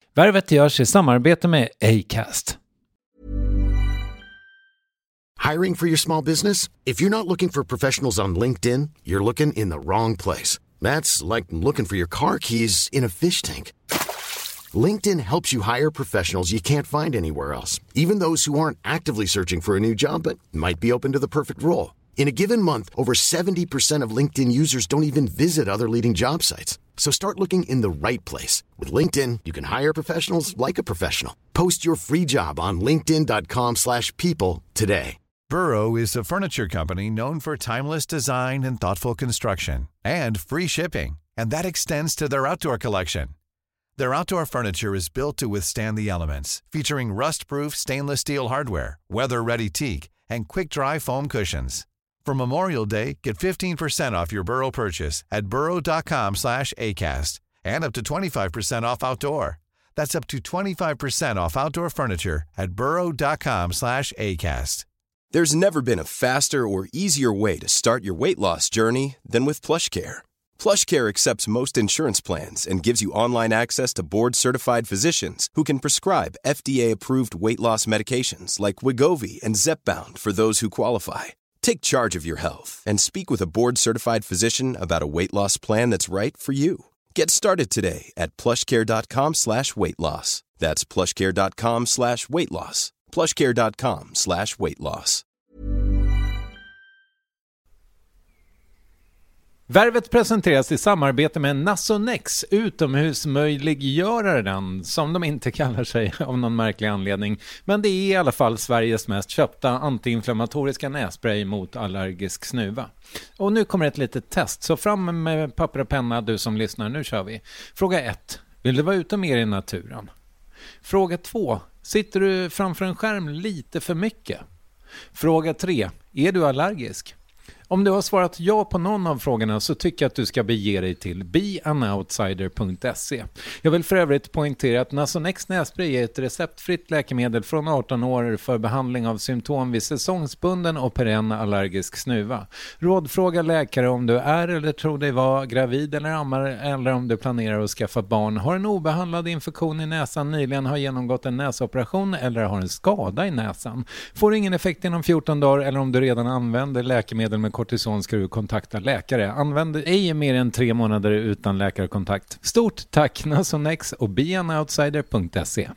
Värvet görs i samarbete med Acast. Hiring for your small business? If you're not looking for professionals on LinkedIn, you're looking in the wrong place. That's like looking for your car keys in a fish tank. LinkedIn helps you hire professionals you can't find anywhere else, even those who aren't actively searching for a new job but might be open to the perfect role. In a given month, over 70% of LinkedIn users don't even visit other leading job sites. So start looking in the right place. With LinkedIn, you can hire professionals like a professional. Post your free job on linkedin.com/people today. Burrow is a furniture company known for timeless design and thoughtful construction, and free shipping, and that extends to their outdoor collection. Their outdoor furniture is built to withstand the elements, featuring rust-proof stainless steel hardware, weather-ready teak, and quick-dry foam cushions. For Memorial Day, get 15% off your Burrow purchase at burrow.com/acast, and up to 25% off outdoor. That's up to 25% off outdoor furniture at burrow.com/acast. There's never been a faster or easier way to start your weight loss journey than with PlushCare. PlushCare accepts most insurance plans and gives you online access to board-certified physicians who can prescribe FDA-approved weight loss medications like Wegovy and Zepbound for those who qualify. Take charge of your health and speak with a board-certified physician about a weight loss plan that's right for you. Get started today at plushcare.com/weightloss. That's plushcare.com/weightloss. plushcare.com/weightloss. Värvet presenteras i samarbete med Nasonex, utomhusmöjliggöraren, som de inte kallar sig av någon märklig anledning. Men det är i alla fall Sveriges mest köpta antiinflammatoriska nässpray mot allergisk snuva. Och nu kommer ett litet test, så fram med papper och penna du som lyssnar, nu kör vi. Fråga 1. Vill du vara ute mer i naturen? Fråga 2. Sitter du framför en skärm lite för mycket? Fråga 3. Är du allergisk? Om du har svarat ja på någon av frågorna så tycker jag att du ska bege dig till beanoutsider.se. Jag vill för övrigt poängtera att Nasonex nässpray är ett receptfritt läkemedel från 18 år för behandling av symptom vid säsongsbunden och perenn allergisk snuva. Rådfråga läkare om du är eller tror dig vara gravid eller ammar, eller om du planerar att skaffa barn, har en obehandlad infektion i näsan, nyligen har genomgått en näsoperation eller har en skada i näsan. Får ingen effekt inom 14 dagar eller om du redan använder läkemedel med kortison ska du kontakta läkare. Använd ej mer än 3 månader utan läkarkontakt. Stort tack Nasonex och beanoutsider.se.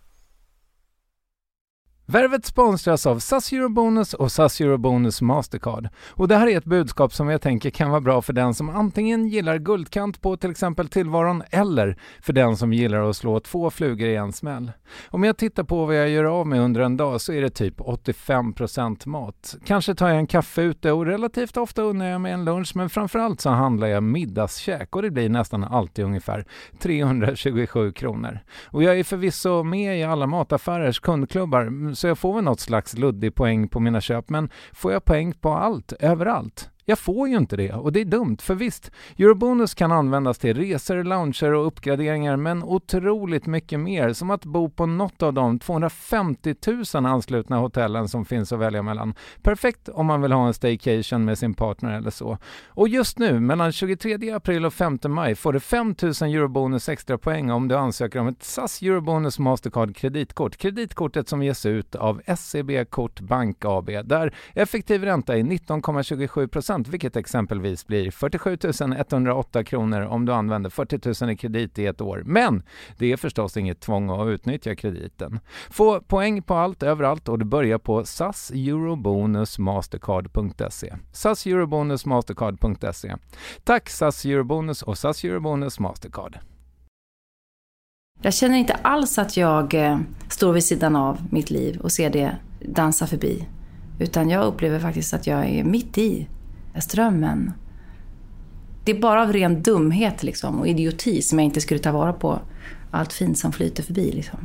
Värvet sponsras av SAS Eurobonus och SAS Eurobonus Mastercard. Och det här är ett budskap som jag tänker kan vara bra för den som antingen gillar guldkant på till exempel tillvaron eller för den som gillar att slå 2 flugor i en smäll. Om jag tittar på vad jag gör av med under en dag så är det typ 85% mat. Kanske tar jag en kaffe ute och relativt ofta unnar jag mig en lunch, men framförallt så handlar jag middagskäk och det blir nästan alltid ungefär 327 kronor. Och jag är förvisso med i alla mataffärers kundklubbar så jag får väl något slags luddig poäng på mina köp, men får jag poäng på allt, överallt? Jag får ju inte det och det är dumt, för visst, Eurobonus kan användas till resor, lounger och uppgraderingar, men otroligt mycket mer, som att bo på något av de 250 000 anslutna hotellen som finns att välja mellan. Perfekt om man vill ha en staycation med sin partner eller så. Och just nu, mellan 23 april och 5 maj, får du 5 000 Eurobonus extra poäng om du ansöker om ett SAS Eurobonus Mastercard kreditkort. Kreditkortet som ges ut av SEB Kort Bank AB, där effektiv ränta är 19,27%. Vilket exempelvis blir 47 108 kronor om du använder 40 000 i kredit i ett år. Men det är förstås inget tvång att utnyttja krediten. Få poäng på allt överallt och du börjar på saseurobonusmastercard.se. saseurobonusmastercard.se. Tack SAS Eurobonus och SAS Eurobonus Mastercard. Jag känner inte alls att jag står vid sidan av mitt liv och ser det dansa förbi. Utan jag upplever faktiskt att jag är mitt i strömmen. Det är bara av ren dumhet liksom, och idioti som jag inte skulle ta vara på allt fint som flyter förbi liksom.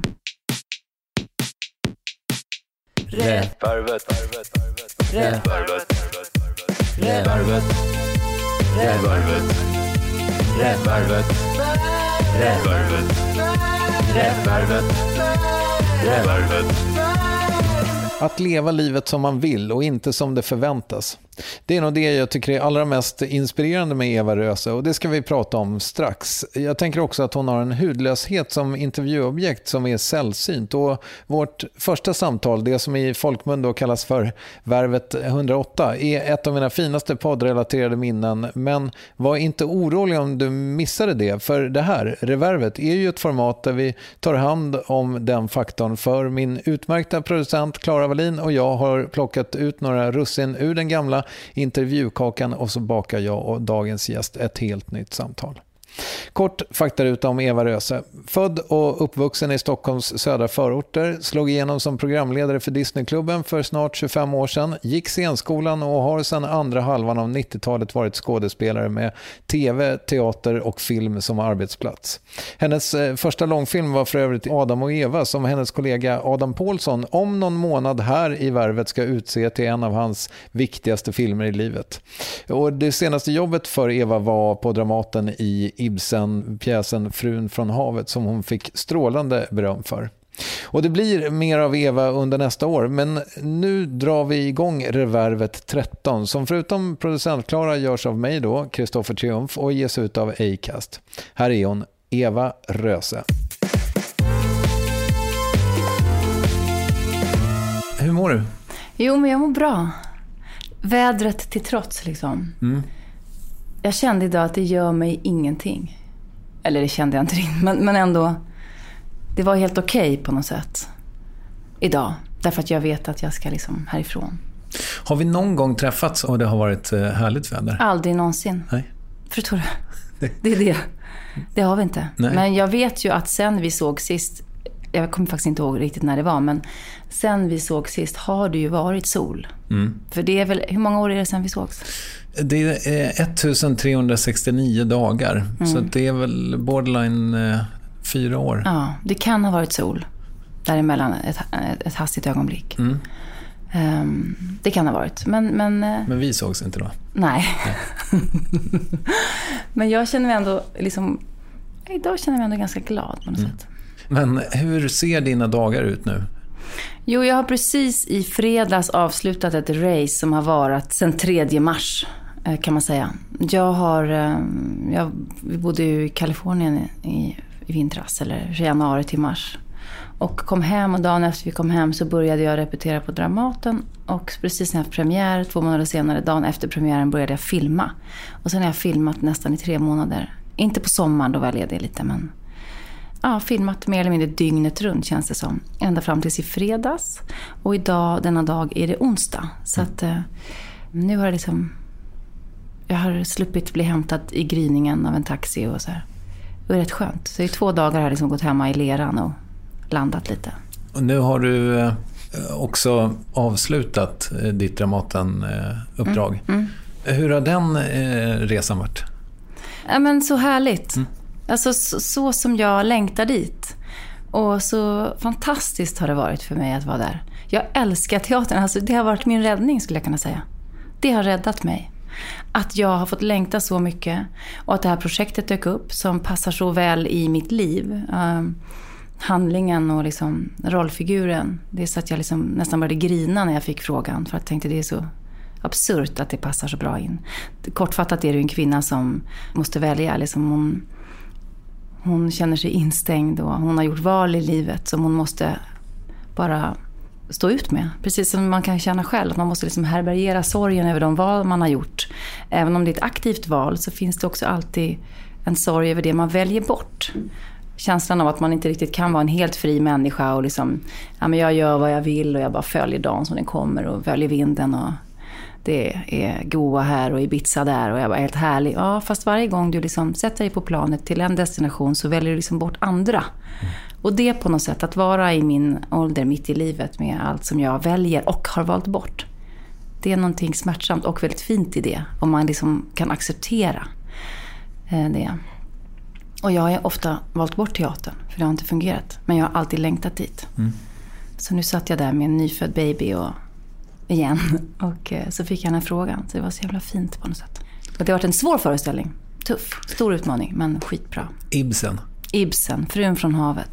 Rävvarvet. Att leva livet som man vill och inte som det förväntas. Det är nog det jag tycker är allra mest inspirerande med Eva Röse, och det ska vi prata om strax. Jag tänker också att hon har en hudlöshet som intervjuobjekt som är sällsynt, och vårt första samtal, det som i folkmun då kallas för Värvet 108, är ett av mina finaste poddrelaterade minnen. Men var inte orolig om du missade det, för det här, Revervet, är ju ett format där vi tar hand om den faktorn, för min utmärkta producent Clara Wallin och jag har plockat ut några russin ur den gamla intervjukakan, och så bakar jag och dagens gäst ett helt nytt samtal. Kort faktaruta om Eva Röse. Född och uppvuxen i Stockholms södra förorter, slog igenom som programledare för Disneyklubben för snart 25 år sedan, gick scenskolan och har sedan andra halvan av 90-talet varit skådespelare med tv, teater och film som arbetsplats. Hennes första långfilm var för övrigt Adam och Eva, som hennes kollega Adam Pålsson om någon månad här i Värvet ska utse till en av hans viktigaste filmer i livet. Och det senaste jobbet för Eva var på Dramaten i Ibsen-pjäsen Frun från havet, som hon fick strålande beröm för. Och det blir mer av Eva under nästa år, men nu drar vi igång Revervet 13, som förutom producent Clara görs av mig då, Kristoffer Triumf, och ges ut av Acast. Här är hon, Eva Röse. Hur mår du? Jo, men jag mår bra. Vädret till trots liksom. Jag kände idag att det gör mig ingenting. Eller det kände jag inte riktigt, men ändå. Det var helt okej på något sätt idag. Därför att jag vet att jag ska liksom härifrån. Har vi någon gång träffats och det har varit härligt väder? Aldrig någonsin. Nej. Förstår du? Det är det. Det har vi inte. Nej. Men jag vet ju att sen vi såg sist, jag kommer faktiskt inte ihåg riktigt när det var, men sen vi såg sist har det ju varit sol. För det är väl, hur många år är det sen vi sågs? Det är 1369 dagar, så det är väl borderline 4 år. Ja, det kan ha varit sol däremellan ett hastigt ögonblick. Det kan ha varit. Men vi sågs inte då? Nej. Men jag känner mig ändå liksom, idag känner jag mig ändå ganska glad på något sätt. Men hur ser dina dagar ut nu? Jo, jag har precis i fredags avslutat ett race som har varit sedan 3 mars, kan man säga. Vi bodde ju i Kalifornien i vintras, eller januari till mars. Och kom hem, och dagen efter vi kom hem så började jag repetera på Dramaten. Och precis när jag premiär, 2 månader senare, dagen efter premiären, började jag filma. Och sen har jag filmat nästan i 3 månader. Inte på sommaren, då var jag ledig lite, men ja, filmat mer eller mindre dygnet runt, känns det som. Ända fram tills i fredags. Och idag, denna dag, är det onsdag. Så att nu har jag har sluppit bli hämtad i gryningen av en taxi och så här. Det är rätt skönt. Så i 2 dagar har jag gått hemma i leran och landat lite. Och nu har du också avslutat ditt Dramaten-uppdrag. Hur har den resan varit? Ja, men så härligt. Alltså så som jag längtar dit. Och så fantastiskt har det varit för mig att vara där. Jag älskar teatern. Alltså, det har varit min räddning, skulle jag kunna säga. Det har räddat mig. Att jag har fått längta så mycket. Och att det här projektet dök upp som passar så väl i mitt liv. Handlingen och liksom rollfiguren. Det är så att jag liksom nästan började grina när jag fick frågan. För att jag tänkte det är så absurt att det passar så bra in. Kortfattat är det en kvinna som måste välja. Liksom hon känner sig instängd och hon har gjort val i livet som hon måste bara stå ut med. Precis som man kan känna själv. Man måste liksom härbärgera sorgen över de val man har gjort. Även om det är ett aktivt val så finns det också alltid en sorg över det man väljer bort. Känslan av att man inte riktigt kan vara en helt fri människa och liksom, ja, men jag gör vad jag vill och jag bara följer dagen som den kommer och följer vinden och det är Goa här och Ibiza där och jag var helt härlig. Ja, fast varje gång du liksom sätter dig på planet till en destination så väljer du liksom bort andra. Och det på något sätt, att vara i min ålder mitt i livet med allt som jag väljer och har valt bort. Det är någonting smärtsamt och väldigt fint i det. Om man liksom kan acceptera det. Och jag har ofta valt bort teatern för det har inte fungerat. Men jag har alltid längtat dit. Så nu satt jag där med en nyfödd baby igen. Och så fick jag den här frågan. Så det var så jävla fint på något sätt. Och det har varit en svår föreställning. Tuff, stor utmaning, men skitbra. Ibsen. Ibsen, Frun från havet.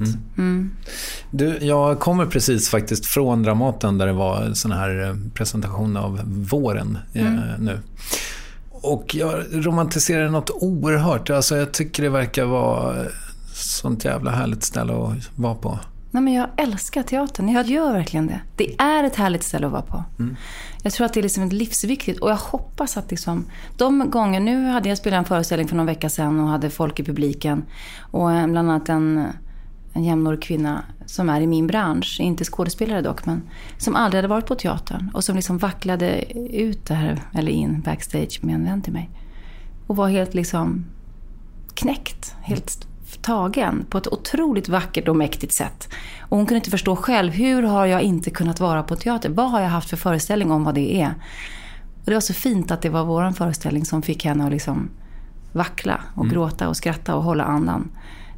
Du, jag kommer precis faktiskt från Dramaten där det var en sån här presentation av våren nu. Och jag romantiserar något oerhört. Alltså jag tycker det verkar vara sånt jävla härligt ställe att vara på. Nej, men jag älskar teatern. Jag gör verkligen det. Det är ett härligt ställe att vara på. Jag tror att det är liksom livsviktigt. Och jag hoppas att liksom, de gånger, nu hade jag spelat en föreställning för någon vecka sedan och hade folk i publiken. Och bland annat en jämnårig kvinna som är i min bransch, inte skådespelare dock, men som aldrig hade varit på teatern. Och som liksom vacklade ut där, eller in backstage med en vän till mig. Och var helt liksom knäckt, helt tagen på ett otroligt vackert och mäktigt sätt. Och hon kunde inte förstå själv, hur har jag inte kunnat vara på teater? Vad har jag haft för föreställning om vad det är? Och det var så fint att det var våran föreställning som fick henne att liksom vackla och gråta och skratta och hålla andan.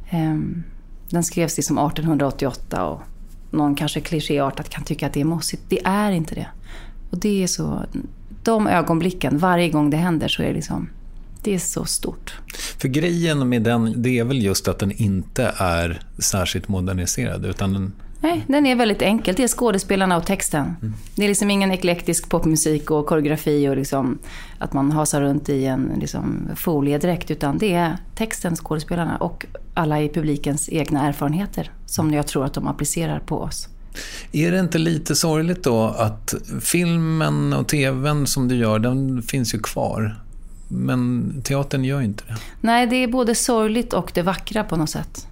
Den skrevs liksom 1888 och någon kanske klichéartat kan tycka att det är mossigt. Det är inte det. Och det är så, de ögonblicken, varje gång det händer så är det liksom, det är så stort. För grejen med den, det är väl just att den inte är särskilt moderniserad, utan den... Nej, den är väldigt enkel. Det är skådespelarna och texten. Det är liksom ingen eklektisk popmusik och koreografi och liksom att man hasar runt i en liksom foliedräkt, utan det är texten, skådespelarna och alla i publikens egna erfarenheter som jag tror att de applicerar på oss. Är det inte lite sorgligt då att filmen och tvn som du gör, den finns ju kvar? Men teatern gör inte det. Nej, det är både sorgligt och det vackra på något sätt.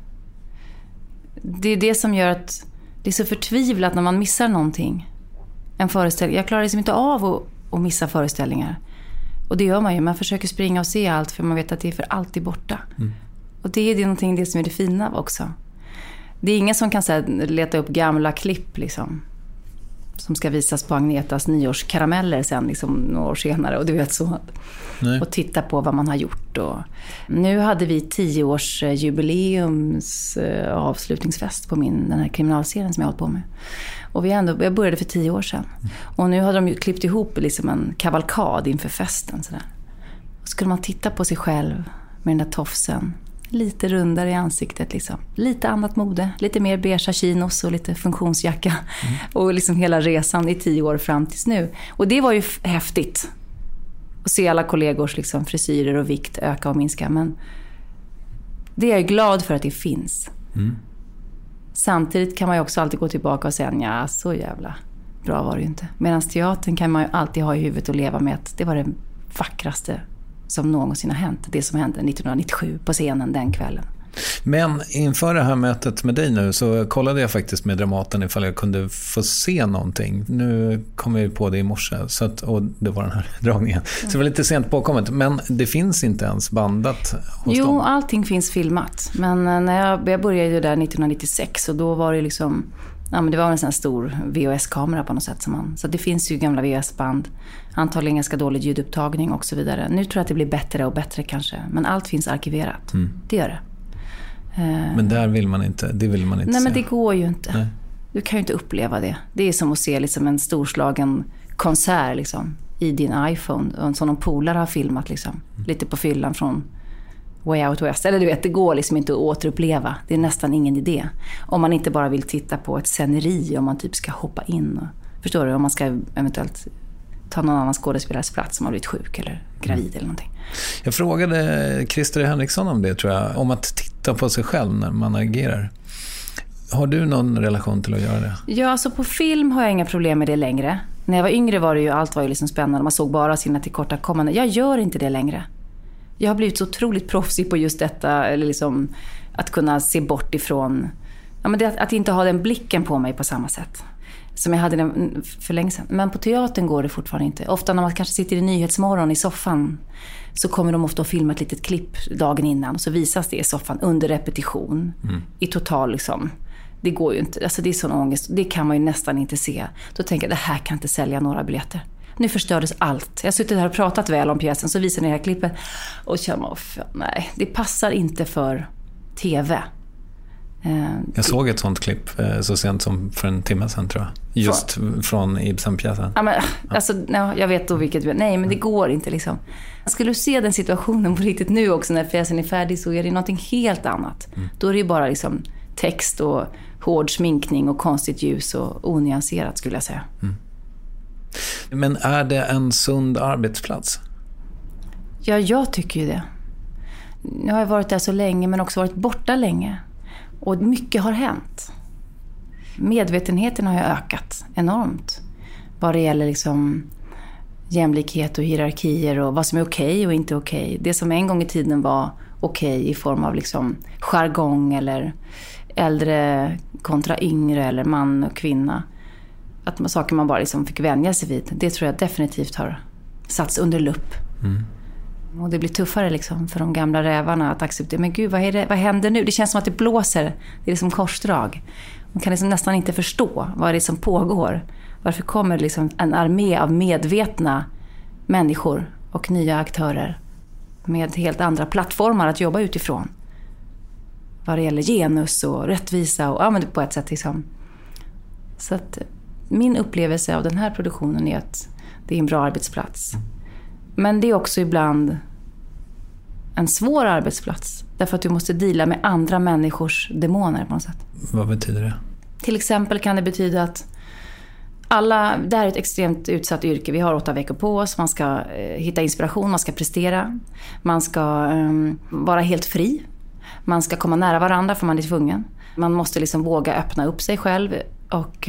Det är det som gör att det är så förtvivlat när man missar någonting. En föreställning. Jag klarar liksom inte av att missa föreställningar. Och det gör man ju. Man försöker springa och se allt för man vet att det är för alltid borta. Och det är någonting det som är det fina också. Det är ingen som kan leta upp gamla klipp liksom, som ska visas på Agnetas nyårskarameller sen liksom, några år senare. Och du vet så. Nej. Och titta på vad man har gjort. Och nu hade vi 10-års jubileums avslutningsfest på den här kriminalserien som jag hållit på med. Och jag började för 10 år sedan. Och nu hade de ju klippt ihop liksom en kavalkad inför festen. Så skulle man titta på sig själv med den där tofsen. Lite rundare i ansiktet liksom. Lite annat mode. Lite mer beige chinos och lite funktionsjacka. Och liksom hela resan i 10 år fram tills nu. Och det var ju häftigt. Att se alla kollegors liksom frisyrer och vikt öka och minska. Men det är jag glad för att det finns. Samtidigt kan man ju också alltid gå tillbaka och säga ja, så jävla bra var det ju inte. Medan teatern kan man ju alltid ha i huvudet och leva med att det var det vackraste som någonsin har hänt. Det som hände 1997 på scenen den kvällen. Men inför det här mötet med dig nu så kollade jag faktiskt med Dramaten ifall jag kunde få se någonting. Nu kom jag på det i morse och det var den här dragningen. Så det var lite sent påkommet. Men det finns inte ens bandat hos dem. Allting finns filmat. Men när jag började ju där 1996 och då var det liksom... Ja, men det var en sån här stor VHS-kamera på något sätt. Så det finns ju gamla VHS-band. Antagligen ganska dålig ljudupptagning och så vidare. Nu tror jag att det blir bättre och bättre kanske. Men allt finns arkiverat. Det gör det. Men där vill man inte Nej, se. men det går ju inte. Nej. Du kan ju inte uppleva det. Det är som att se liksom en storslagen konsert liksom, i din iPhone. Som någon polare har filmat liksom, lite på fyllan från Way Out West. Eller du vet, det går liksom inte att återuppleva. Det är nästan ingen idé. Om man inte bara vill titta på ett sceneri. Om man typ ska hoppa in. Förstår du? Om man ska eventuellt ta någon annan skådespelares plats som har blivit sjuk eller gravid eller någonting. Jag frågade Christer Henriksson om det, tror jag. Om att titta på sig själv när man agerar. Har du någon relation till att göra det? Ja, alltså på film har jag inga problem med det längre. När jag var yngre var det ju, allt var ju liksom spännande. Man såg bara sina tillkortakommanden. Jag gör inte det längre. Jag har blivit så otroligt proffsig på just detta. Eller liksom att kunna se bort ifrån... Ja, men att inte ha den blicken på mig på samma sätt som jag hade den för länge sedan. Men på teatern går det fortfarande inte. Ofta när man kanske sitter i Nyhetsmorgon i soffan så kommer de ofta att filma ett litet klipp dagen innan. Och så visas det i soffan under repetition. I total liksom... Det går ju inte. Alltså det är sån ångest. Det kan man ju nästan inte se. Då tänker jag, det här kan inte sälja några biljetter. Nu förstördes allt. Jag har suttit här och pratat väl om pjäsen. Så visar ni det här klippet. Och känner, nej, det passar inte för tv. Jag såg ett sånt klipp så sent som för en timme sedan, tror jag. Just från Ibsen-pjäsen. Ja, men, alltså, jag vet då vilket. Nej, men det går inte liksom. Skulle du se den situationen på riktigt nu också när pjäsen är färdig, så är det någonting helt annat. Då är det ju bara liksom text och hård sminkning och konstigt ljus och onyanserat, skulle jag säga. Men är det en sund arbetsplats? Ja, jag tycker ju det. Nu har jag varit där så länge, men också varit borta länge. Och mycket har hänt. Medvetenheten har ju ökat enormt. Vad det gäller liksom jämlikhet och hierarkier och vad som är okej och inte okej. Det som en gång i tiden var okej i form av liksom jargong eller äldre kontra yngre eller man och kvinna. Att saker man bara liksom fick vänja sig vid. Det tror jag definitivt har satts under lupp. Och det blir tuffare liksom för de gamla rävarna att acceptera. Men gud, vad händer nu? Det känns som att det blåser. Det är liksom korsdrag. Man kan liksom nästan inte förstå vad det är som pågår. Varför kommer liksom en armé av medvetna människor och nya aktörer med helt andra plattformar att jobba utifrån? Vad det gäller genus och rättvisa och men på ett sätt liksom. Så att min upplevelse av den här produktionen är att det är en bra arbetsplats. Men det är också ibland en svår arbetsplats. Därför att du måste dela med andra människors demoner på något sätt. Vad betyder det? Till exempel kan det betyda att det här är ett extremt utsatt yrke. Vi har 8 veckor på oss. Man ska hitta inspiration, man ska prestera. Man ska vara helt fri. Man ska komma nära varandra för man är tvungen. Man måste liksom våga öppna upp sig själv och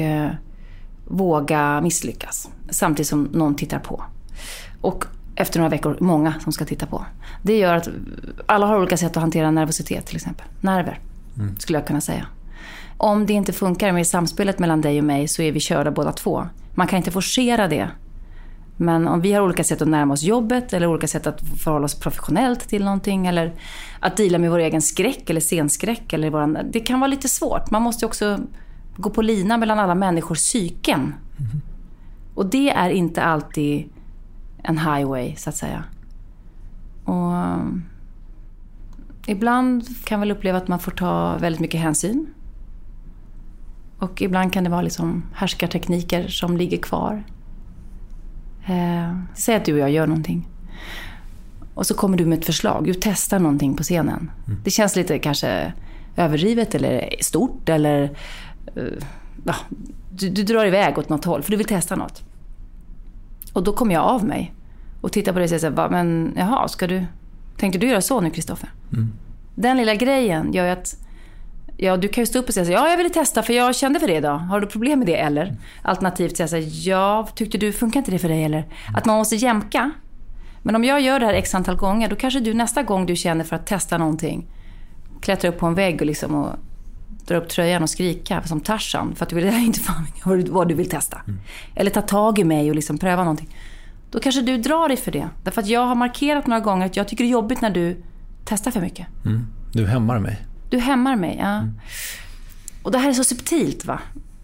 våga misslyckas. Samtidigt som någon tittar på. Och efter några veckor, många som ska titta på. Det gör att alla har olika sätt att hantera nervositet till exempel. Nerver, skulle jag kunna säga. Om det inte funkar med samspelet mellan dig och mig så är vi körda båda två. Man kan inte forcera det. Men om vi har olika sätt att närma oss jobbet eller olika sätt att förhålla oss professionellt till någonting eller att dela med vår egen skräck eller scenskräck eller det kan vara lite svårt. Man måste också gå på lina mellan alla människors psyken. Och det är inte alltid en highway, så att säga. Och ibland kan väl uppleva att man får ta väldigt mycket hänsyn. Och ibland kan det vara liksom härskartekniker som ligger kvar. Säg att du och jag gör någonting. Och så kommer du med ett förslag. Du testar någonting på scenen. Det känns lite kanske överdrivet eller stort. Eller du drar iväg åt något håll för du vill testa något. Och då kommer jag av mig och tittar på det och säger så här, men jaha, tänkte du göra så nu, Kristoffer? Den lilla grejen gör ju att du kan ju stå upp och säga så här, jag ville testa för jag kände för det idag. Har du problem med det eller? Alternativt säga så här, tyckte du, funkar inte det för dig eller? Att man måste jämka. Men om jag gör det här x antal gånger, då kanske du nästa gång du känner för att testa någonting klättrar upp på en vägg och liksom och dra upp tröjan och skrika som Tarzan för att du vill inte fan vad du vill testa. Eller ta tag i mig och liksom pröva någonting. Då kanske du drar dig för det. Därför att jag har markerat några gånger att jag tycker det är jobbigt när du testar för mycket. Du hämmar mig. Du hämmar mig, ja. Och det här är så subtilt, va?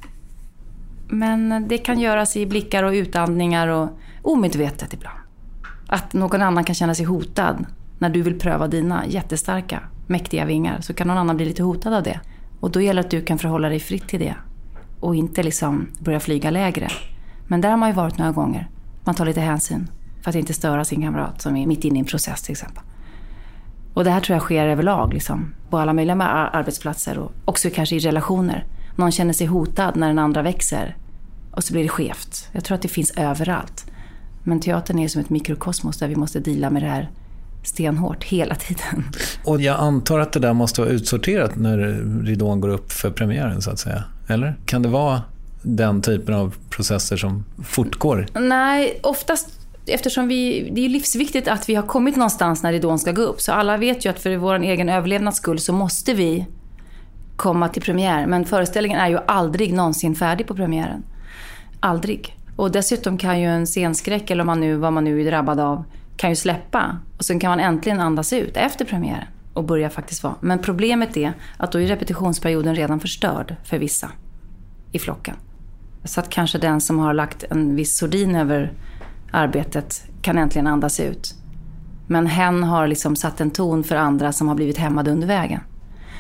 Men det kan göras i blickar och utandningar och omedvetet ibland. Att någon annan kan känna sig hotad när du vill pröva dina jättestarka, mäktiga vingar, så kan någon annan bli lite hotad av det. Och då gäller det att du kan förhålla dig fritt till det och inte liksom börja flyga lägre. Men där har man ju varit några gånger. Man tar lite hänsyn för att inte störa sin kamrat som är mitt inne i en process till exempel. Och det här tror jag sker överlag liksom, på alla möjliga arbetsplatser och också kanske i relationer. Någon känner sig hotad när den andra växer och så blir det skevt. Jag tror att det finns överallt. Men teatern är som ett mikrokosmos där vi måste dela med det här stenhårt hela tiden. Och jag antar att det där måste vara utsorterat när ridån går upp för premiären så att säga. Eller? Kan det vara den typen av processer som fortgår? Nej, oftast eftersom det är livsviktigt att vi har kommit någonstans när ridån ska gå upp. Så alla vet ju att för vår egen överlevnads skull så måste vi komma till premiär. Men föreställningen är ju aldrig någonsin färdig på premiären. Aldrig. Och dessutom kan ju en scenskräck eller vad man nu är drabbad av kan ju släppa. Och sen kan man äntligen andas ut efter premiären och börja faktiskt vara. Men problemet är att då är repetitionsperioden redan förstörd för vissa i flocken. Så att kanske den som har lagt en viss sordin över arbetet kan äntligen andas ut. Men hen har liksom satt en ton för andra som har blivit hämmade under vägen.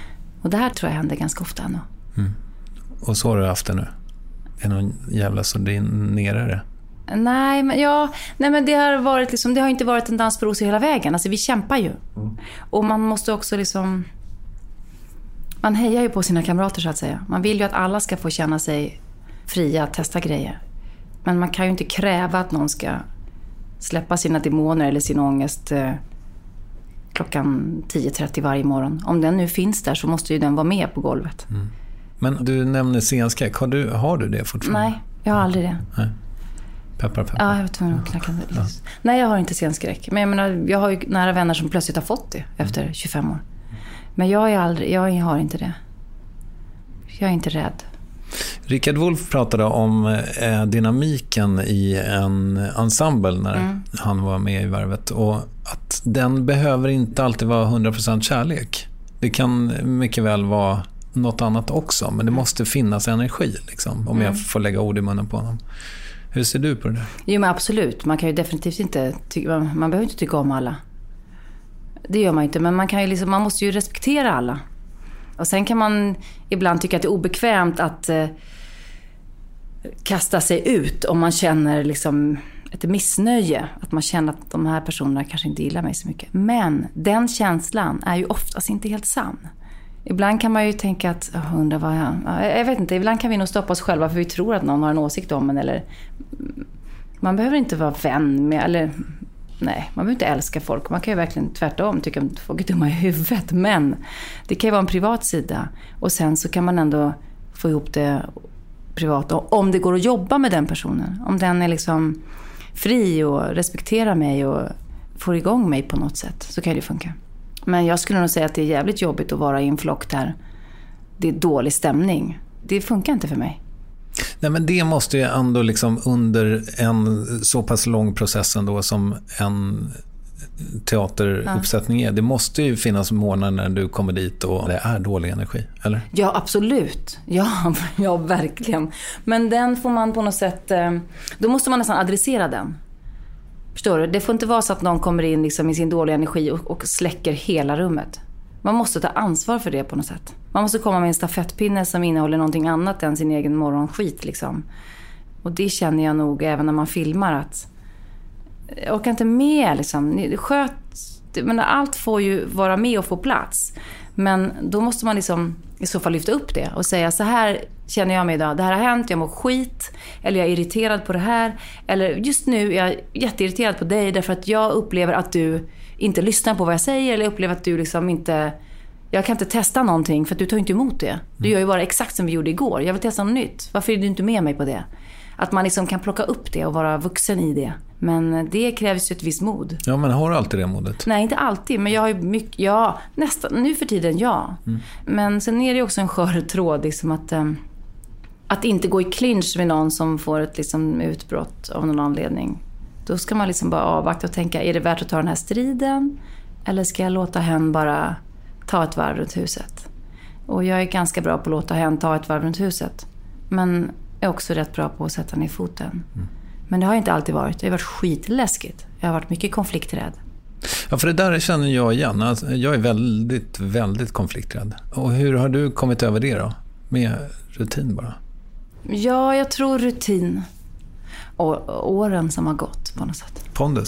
Och det här tror jag händer ganska ofta nu. Och så har du haft det nu? Är någon jävla så det är nerare? Nej, men det har varit liksom, det har inte varit en dans på rosor hela vägen. Alltså vi kämpar ju. Och man måste också liksom, man hejar ju på sina kamrater så att säga. Man vill ju att alla ska få känna sig fria att testa grejer. Men man kan ju inte kräva att någon ska släppa sina demoner eller sin ångest klockan 10:30 varje morgon. Om den nu finns där så måste ju den vara med på golvet. Men du nämner scenskräck. Har du det fortfarande? Nej, jag har aldrig det. Nej. Peppar. Ja, jag var tvungen att knacka. Nej, jag har inte scenskräck. Men jag menar, jag har ju nära vänner som plötsligt har fått det efter 25 år. Men jag har inte det. Jag är inte rädd. Richard Wolff pratade om dynamiken i en ensemble när han var med i Värvet, och att den behöver inte alltid vara 100% kärlek. Det kan mycket väl vara något annat också, men det måste finnas energi liksom, om jag får lägga ord i munnen på honom. Hur ser du på det där? Jo, men absolut. Man kan ju definitivt inte man behöver inte tycka om alla. Det gör man inte, men man kan ju liksom, man måste ju respektera alla. Och sen kan man ibland tycka att det är obekvämt att kasta sig ut om man känner liksom ett missnöje. Att man känner att de här personerna kanske inte gillar mig så mycket. Men den känslan är ju oftast inte helt sann. Ibland kan man ju tänka att, undrar vad jag vet inte, ibland kan vi nog stoppa oss själva för vi tror att någon har en åsikt om en, eller man behöver inte vara vän med, eller nej, man behöver inte älska folk. Man kan ju verkligen tvärtom tycka att folk är dumma i huvudet, men det kan ju vara en privat sida, och sen så kan man ändå få ihop det privat, om det går att jobba med den personen, om den är liksom fri och respekterar mig och får igång mig på något sätt, så kan det funka. Men jag skulle nog säga att det är jävligt jobbigt att vara i en flock där det är dålig stämning. Det funkar inte för mig. Nej, men det måste ju ändå liksom under en så pass lång process ändå som en teateruppsättning är. Det måste ju finnas månader när du kommer dit och det är dålig energi, eller? Ja, absolut. Ja, verkligen. Men den får man på något sätt, då måste man nästan adressera den. Förstår du? Det får inte vara så att någon kommer in liksom i sin dåliga energi och släcker hela rummet. Man måste ta ansvar för det på något sätt. Man måste komma med en stafettpinne som innehåller någonting annat än sin egen morgonskit liksom. Och det känner jag nog även när man filmar, att jag orkar inte med liksom. Men allt får ju vara med och få plats. Men då måste man liksom i så fall lyfta upp det och säga, så här känner jag mig idag. Det här har hänt, jag mår skit. Eller jag är irriterad på det här. Eller just nu är jag jätteirriterad på dig därför att jag upplever att du inte lyssnar på vad jag säger. Eller upplever att du liksom inte, jag kan inte testa någonting för att du tar inte emot det. Du gör ju bara exakt som vi gjorde igår. Jag vill testa något nytt. Varför är du inte med mig på det? Att man liksom kan plocka upp det och vara vuxen i det. Men det krävs ju ett visst mod. Ja, men har du alltid det modet? Nej, inte alltid. Men jag har ju mycket, ja, nästan, nu för tiden, ja. Men sen är det också en skör tråd liksom att inte gå i clinch med någon som får ett liksom utbrott av någon anledning. Då ska man liksom bara avvakta och tänka, är det värt att ta den här striden? Eller ska jag låta hen bara ta ett varv runt huset? Och jag är ganska bra på att låta hen ta ett varv runt huset. Men är också rätt bra på att sätta ner foten. Men det har inte alltid varit. Det har varit skitläskigt. Jag har varit mycket konflikträdd. Ja, för det där känner jag igen. Alltså, jag är väldigt, väldigt konflikträdd. Och hur har du kommit över det då? Med rutin bara? Ja, jag tror rutin. Och åren som har gått på något sätt.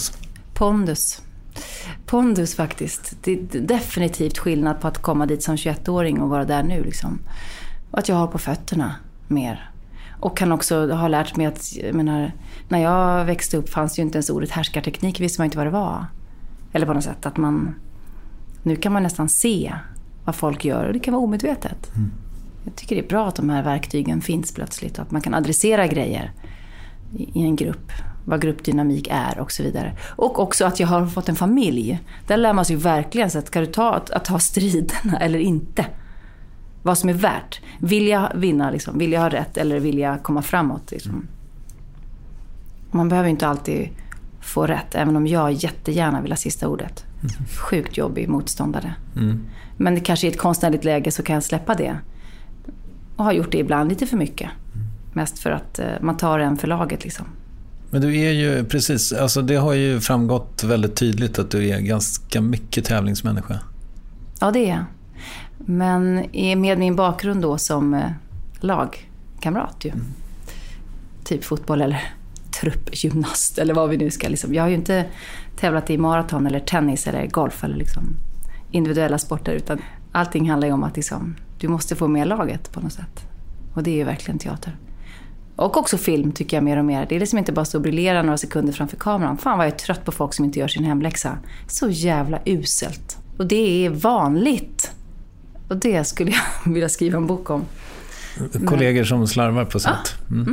Pondus faktiskt. Det är definitivt skillnad på att komma dit som 21-åring och vara där nu liksom. Och att jag har på fötterna mer. Och kan också ha lärt mig att, jag menar, när jag växte upp fanns ju inte ens ordet härskarteknik, visste man inte vad det var. Eller på något sätt att nu kan man nästan se vad folk gör, och det kan vara omedvetet. Jag tycker det är bra att de här verktygen finns plötsligt, att man kan adressera grejer i en grupp, vad gruppdynamik är och så vidare. Och också att jag har fått en familj. Där lär man sig verkligen så att ska du ta striderna eller inte. Vad som är värt. Vill jag vinna liksom? Vill jag ha rätt eller vill jag komma framåt liksom? Man behöver inte alltid få rätt, även om jag jättegärna vill ha sista ordet. Sjukt jobbig motståndare. Men det kanske i ett konstnärligt läge så kan jag släppa det. Och har gjort det ibland lite för mycket. Mest för att man tar en för laget liksom. Men du är ju precis, alltså det har ju framgått väldigt tydligt att du är ganska mycket tävlingsmänniska. Ja, det är jag. Men med min bakgrund då som lagkamrat ju. Typ fotboll eller truppgymnast eller vad vi nu ska liksom. Jag har ju inte tävlat i maraton eller tennis eller golf eller liksom individuella sporter, utan allting handlar ju om att liksom, du måste få med laget på något sätt. Och det är ju verkligen teater. Och också film tycker jag mer och mer. Det är liksom inte bara så att briljera några sekunder framför kameran. Fan vad jag är trött på folk som inte gör sin hemläxa. Så jävla uselt. Och det är vanligt. Och det skulle jag vilja skriva en bok om. Kollegor som slarvar på sätt.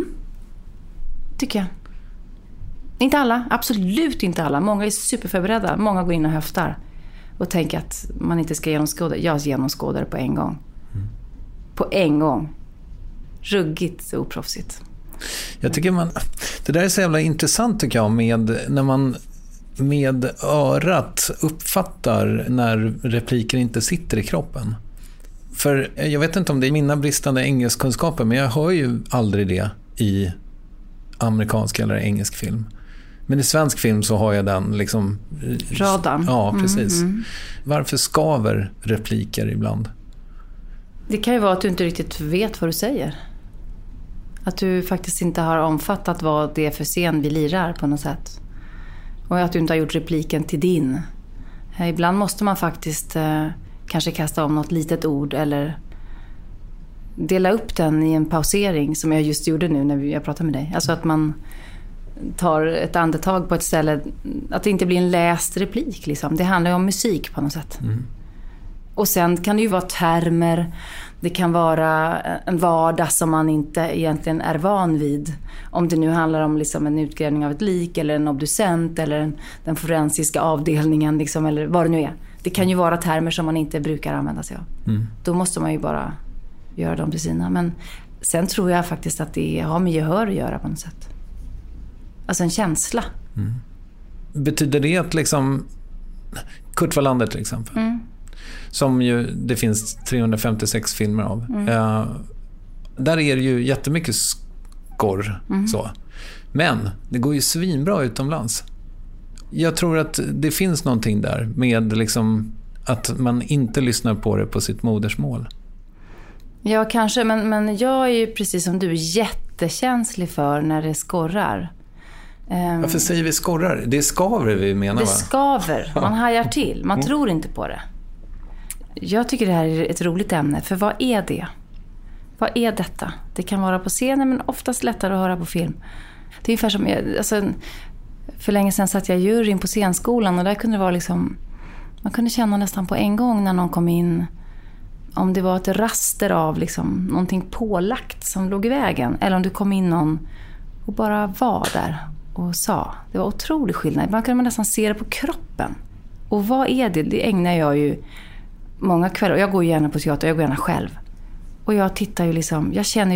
Tycker jag. Inte alla, absolut inte alla. Många är superförberedda. Många går in och höftar. Och tänker att man inte ska genomskåda. Jag genomskådar på en gång. På en gång. Ruggigt oproffsigt. Jag tycker det där är så jävla intressant tycker jag, när man med örat uppfattar när repliker inte sitter i kroppen. För jag vet inte om det är mina bristande engelskkunskaper, men jag hör ju aldrig det i amerikansk eller engelsk film. Men i svensk film så har jag den liksom... Radarn. Ja, precis. Varför skaver repliker ibland? Det kan ju vara att du inte riktigt vet vad du säger. Att du faktiskt inte har omfattat vad det är för scen vi lirar på något sätt. Och att du inte har gjort repliken till din. Ibland måste man faktiskt kanske kasta om något litet ord eller dela upp den i en pausering som jag just gjorde nu när jag pratade med dig. Alltså att man tar ett andetag på ett ställe, att det inte blir en läst replik liksom. Det handlar ju om musik på något sätt. Och sen kan det ju vara termer, det kan vara en vardag som man inte egentligen är van vid. Om det nu handlar om liksom en utgrävning av ett lik eller en obducent eller den forensiska avdelningen liksom, eller vad det nu är. Det kan ju vara termer som man inte brukar använda sig av. Då måste man ju bara göra dem till sina. Men sen tror jag faktiskt att det har med gehör att göra på något sätt. Alltså en känsla. Betyder det att liksom Kurt Wallander till exempel, som ju det finns 356 filmer av, där är det ju jättemycket skorr så. Men det går ju svinbra utomlands. Jag tror att det finns någonting där med liksom att man inte lyssnar på det på sitt modersmål. Ja, kanske, men jag är ju precis som du jättekänslig för när det skorrar. Varför säger vi skorrar? Det är skaver vi menar, det skaver, man hajar till. Man tror inte på det. Jag tycker det här är ett roligt ämne. För vad är det? Vad är detta? Det kan vara på scenen, men oftast lättare att höra på film. Det är ungefär som... för länge sedan satt jag i juryn på scenskolan. Och där kunde det vara liksom... Man kunde känna nästan på en gång när någon kom in... Om det var ett raster av liksom, någonting pålagt som låg i vägen. Eller om det kom in någon och bara var där och sa. Det var otrolig skillnad. Man kunde nästan se det på kroppen. Och vad är det? Det ägnar jag ju många kvällar. Och jag går gärna på teater, jag går gärna själv. Och jag tittar ju liksom, jag känner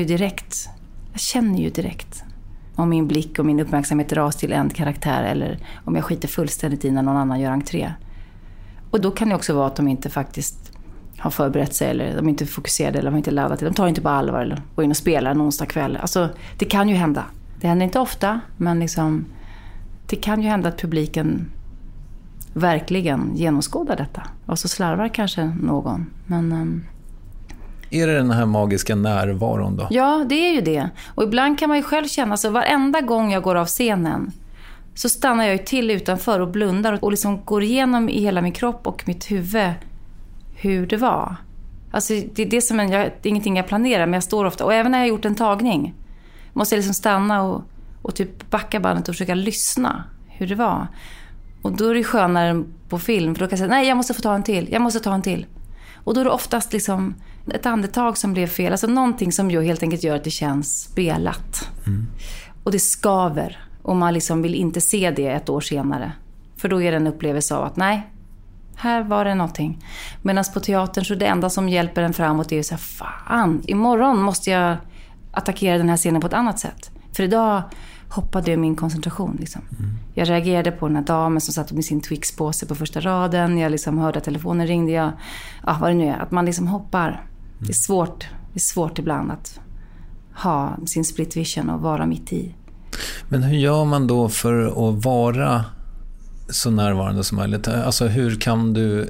ju direkt om min blick och min uppmärksamhet dras till en karaktär. Eller om jag skiter fullständigt i när någon annan gör entré. Och då kan det också vara att de inte faktiskt har förberett sig. Eller de är inte fokuserade eller de är inte laddade. De tar inte på allvar eller går in och spelar en onsdag kväll. Alltså det kan ju hända. Det händer inte ofta, men liksom, det kan ju hända att publiken verkligen genomskådar detta. Och så slarvar kanske någon. Men, är det den här magiska närvaron då? Ja, det är ju det. Och ibland kan man ju själv känna så varenda gång jag går av scenen så stannar jag ju till utanför och blundar och liksom går igenom i hela min kropp och mitt huvud hur det var. Alltså det är det som det är ingenting jag planerar, men jag står ofta, och även när jag har gjort en tagning måste jag liksom stanna och typ backa bandet och försöka lyssna hur det var. Och då är det skönare på film, för då kan jag säga, nej, jag måste få ta en till. Och då är det oftast liksom ett andetag som blev fel. Alltså någonting som helt enkelt gör att det känns spelat. Och det skaver. Och man liksom vill inte se det ett år senare. För då är det en upplevelse av att nej, här var det någonting. Medan på teatern så det enda som hjälper en framåt är så här, fan, imorgon måste jag attackera den här scenen på ett annat sätt. För idag hoppade min koncentration liksom. Jag reagerade på den här damen som satt med sin Twix-påse på första raden. Jag liksom hörde att telefonen ringde. Vad det nu är. Att man liksom hoppar. Det är svårt ibland att ha sin split vision och vara mitt i. Men hur gör man då för att vara så närvarande som möjligt? Alltså hur kan du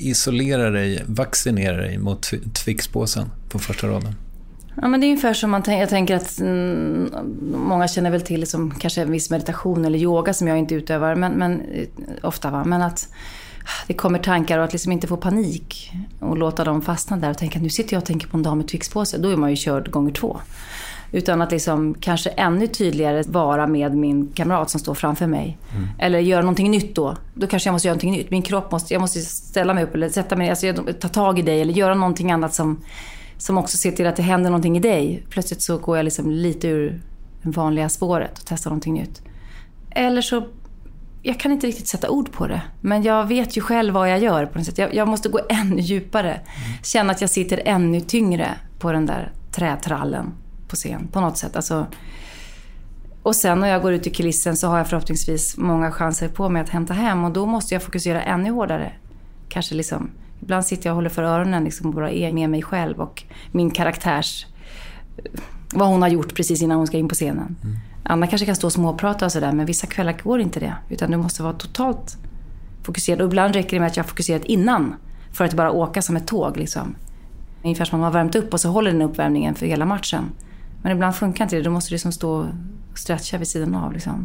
isolera dig, vaccinera dig mot Twix-påsen på första raden? Ja, men det är ungefär som jag tänker att många känner väl till som kanske en viss meditation eller yoga som jag inte utövar, men ofta va, men att det kommer tankar och att liksom inte få panik och låta dem fastna där och tänka att nu sitter jag och tänker på en dag med Twix-påse, då är man ju körd gånger 2. Utan att liksom kanske ännu tydligare vara med min kamrat som står framför mig. Eller göra någonting nytt då. Då kanske jag måste göra någonting nytt. Min kropp jag måste ställa mig upp eller sätta mig, alltså ta tag i dig eller göra någonting annat som också ser till att det händer någonting i dig. Plötsligt så går jag liksom lite ur det vanliga spåret och testar någonting nytt. Eller så, jag kan inte riktigt sätta ord på det. Men jag vet ju själv vad jag gör på något sätt. Jag måste gå ännu djupare. Känna att jag sitter ännu tyngre på den där trätrallen på scen på något sätt. Alltså, och sen när jag går ut i kulissen så har jag förhoppningsvis många chanser på mig att hämta hem. Och då måste jag fokusera ännu hårdare. Kanske liksom, ibland sitter jag och håller för öronen liksom och bara är med mig själv och min karaktärs, vad hon har gjort precis innan hon ska in på scenen. Anna kanske kan stå och småprata och sådär, men vissa kvällar går inte det. Utan du måste vara totalt fokuserad. Och ibland räcker det med att jag har fokuserat innan för att bara åka som ett tåg liksom. Ungefär som man har värmt upp och så håller den uppvärmningen för hela matchen. Men ibland funkar inte det. Då måste du liksom stå och stretcha vid sidan av liksom.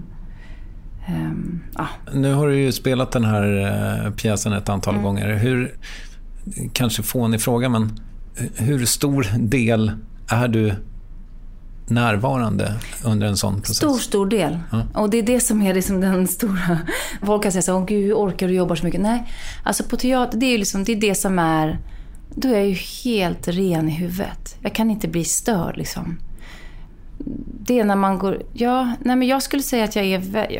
Nu har du ju spelat den här pjäsen ett antal gånger. Hur, kanske fånig fråga, men hur stor del är du närvarande under en sån process? Stor del. Och det är det som är liksom den stora. Folk kan säga så, gud, hur orkar du jobba så mycket? Nej, alltså på teater, det är ju liksom, det är det som är, då är jag ju helt ren i huvudet. Jag kan inte bli störd liksom. Det är när man går, men jag skulle säga att jag är,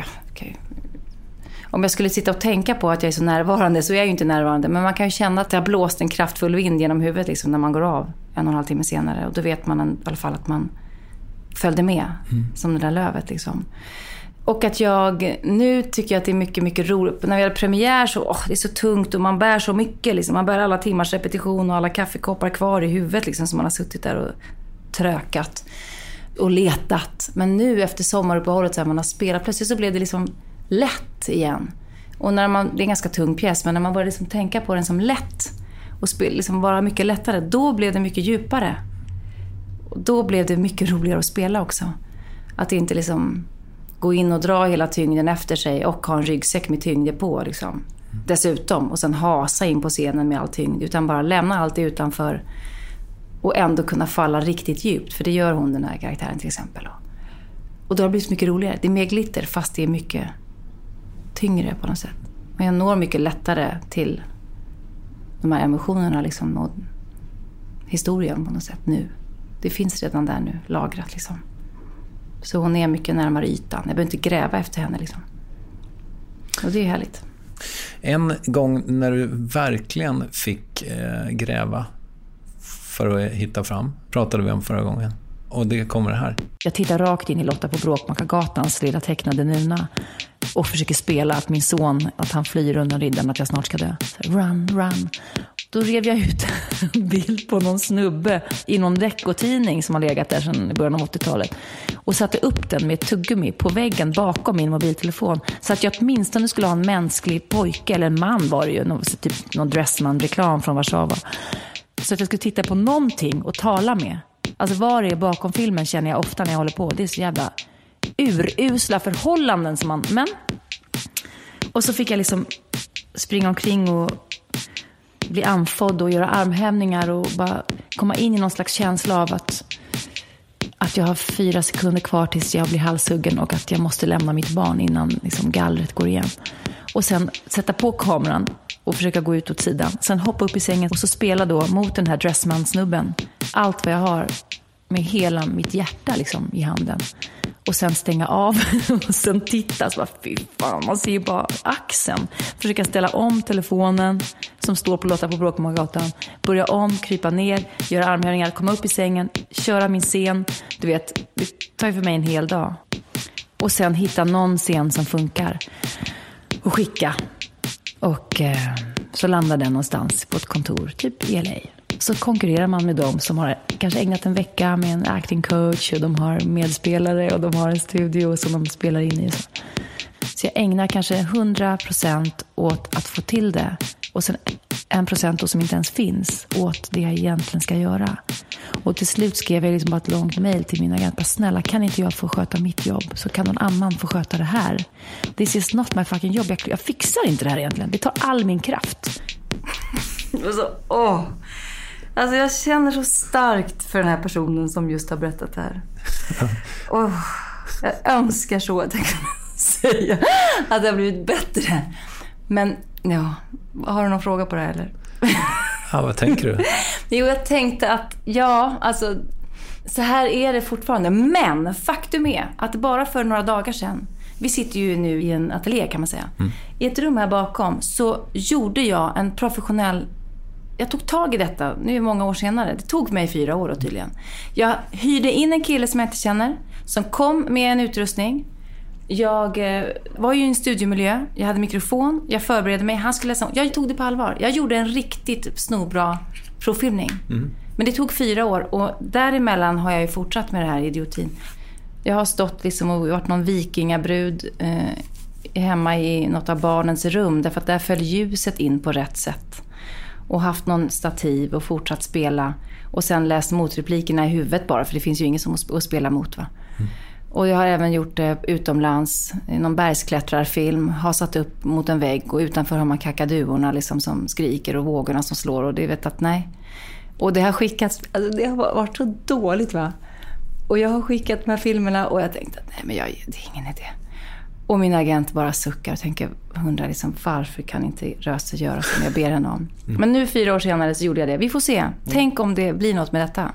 om jag skulle sitta och tänka på att jag är så närvarande så är jag ju inte närvarande. Men man kan ju känna att det har blåst en kraftfull vind genom huvudet liksom, när man går av 1,5 timme senare. Och då vet man i alla fall att man följde med som det där lövet liksom. Och att nu tycker jag att det är mycket, mycket roligt. När vi hade premiär så, det är så tungt och man bär så mycket liksom. Man bär alla timmars repetition och alla kaffekoppar kvar i huvudet liksom, som man har suttit där och trökat och letat. Men nu efter sommaruppehållet så här, man har spelat, plötsligt så blev det liksom lätt igen. Och när det är en ganska tung pjäs, men när man börjar liksom tänka på den som lätt och liksom vara mycket lättare, då blev det mycket djupare. Och då blev det mycket roligare att spela också. Att inte liksom gå in och dra hela tyngden efter sig och ha en ryggsäck med tyngd på liksom. Dessutom, och sen hasa in på scenen med all tyngd, utan bara lämna allt utanför och ändå kunna falla riktigt djupt, för det gör hon, den här karaktären till exempel. Och då har det blivit mycket roligare. Det är mer glitter fast det är mycket tyngre på något sätt. Men jag når mycket lättare till de här emotionerna liksom, och historien på något sätt nu. Det finns redan där nu, lagrat liksom. Så hon är mycket närmare ytan. Jag behöver inte gräva efter henne liksom. Och det är härligt. En gång när du verkligen fick gräva för att hitta fram, pratade vi om förra gången. Och det kommer här. Jag tittar rakt in i Lotta på Bråkmakargatans lilla tecknade Nuna och försöker spela att min son, att han flyr undan riddaren, att jag snart ska dö. Så, run, run. Då rev jag ut en bild på någon snubbe i någon veckotidning som har legat där sedan början av 80-talet. Och satte upp den med ett tuggummi på väggen bakom min mobiltelefon. Så att jag åtminstone skulle ha en mänsklig pojke, eller en man var det ju, typ någon Dressman-reklam från Warszawa. Så att jag skulle titta på någonting och tala med. Alltså vad det är bakom filmen känner jag ofta när jag håller på. Det är så jävla urusla förhållanden som man... Men... Och så fick jag liksom springa omkring och bli andfådd och göra armhävningar och bara komma in i någon slags känsla av att jag har 4 sekunder kvar tills jag blir halshuggen och att jag måste lämna mitt barn innan liksom gallret går igen. Och sen sätta på kameran och försöka gå ut åt sidan. Sen hoppa upp i sängen och så spela då mot den här Dressman-snubben. Allt vad jag har med hela mitt hjärta liksom i handen. Och sen stänga av och sen titta. Så bara, fy fan, man ser ju bara axeln. Försöka ställa om telefonen som står på Lotta på Bråkmakargatan. Börja om, krypa ner, göra armhävningar, komma upp i sängen, köra min scen. Du vet, det tar ju för mig en hel dag. Och sen hitta någon scen som funkar. Och skicka. Och så landar den någonstans på ett kontor, typ i LA. Så konkurrerar man med dem som har kanske ägnat en vecka med en acting coach. Och de har medspelare och de har en studio som de spelar in i. Så jag ägnar kanske 100% åt att få till det. Och sen 1% då som inte ens finns åt det jag egentligen ska göra. Och till slut skrev jag liksom bara ett långt mejl till min agent. Bara, snälla, kan inte jag få sköta mitt jobb? Så kan någon annan få sköta det här. This is not my fucking jobb. Jag fixar inte det här egentligen. Det tar all min kraft. Alltså jag känner så starkt för den här personen som just har berättat det här. Jag önskar så att jag kan säga att det har blivit bättre. Men ja, har du någon fråga på det här eller? Ja, vad tänker du? Jo, jag tänkte att alltså så här är det fortfarande. Men faktum är att bara för några dagar sedan, vi sitter ju nu i en ateljé kan man säga. I ett rum här bakom så gjorde jag en professionell... Jag tog tag i detta, nu är många år senare. Det tog mig 4 år tydligen. Jag hyrde in en kille som jag inte känner, som kom med en utrustning. Jag var ju i en studiomiljö, jag hade mikrofon, jag förberedde mig, han skulle läsa. Jag tog det på allvar. Jag gjorde en riktigt snorbra provfilmning. Men det tog 4 år och däremellan har jag ju fortsatt med det här idiotin. Jag har stått liksom och varit någon vikingabrud hemma i något av barnens rum, därför att där föll ljuset in på rätt sätt. Och haft någon stativ och fortsatt spela. Och sen läst motreplikerna i huvudet bara, för det finns ju ingen som att spela mot, va? Och jag har även gjort det utomlands, i någon bergsklättrarfilm, har satt upp mot en vägg och utanför har man kakaduorna liksom som skriker och vågorna som slår, och det vet att nej. Och det har skickats, alltså det har varit så dåligt, va? Och jag har skickat de här filmerna och jag tänkte att nej, men det är ingen idé. Och min agent bara suckar och undrar liksom, varför kan inte Röse göra som jag ber henne om? Men nu 4 år senare så gjorde jag det. Vi får se. Tänk om det blir något med detta.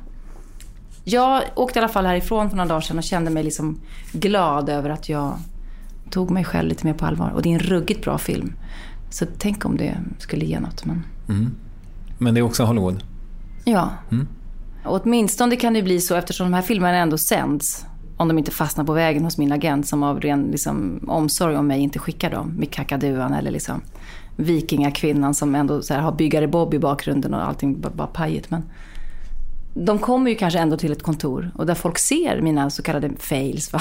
Jag åkte i alla fall härifrån för några dagar sedan och kände mig liksom glad över att jag tog mig själv lite mer på allvar. Och det är en ruggigt bra film. Så tänk om det skulle ge något. Men det är också Hollywood? Ja. Och åtminstone kan det bli så, eftersom de här filmerna ändå sänds, om de inte fastnar på vägen hos min agent som av ren liksom, omsorg om mig inte skickar dem med kakaduan eller liksom vikingakvinnan som ändå så här, har byggare Bob i bakgrunden och allting bara pajigt. Men de kommer ju kanske ändå till ett kontor och där folk ser mina så kallade fails, va?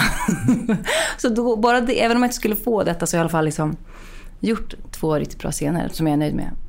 Så då, bara det, även om jag inte skulle få detta, så har jag i alla fall liksom gjort 2 riktigt bra scener som jag är nöjd med.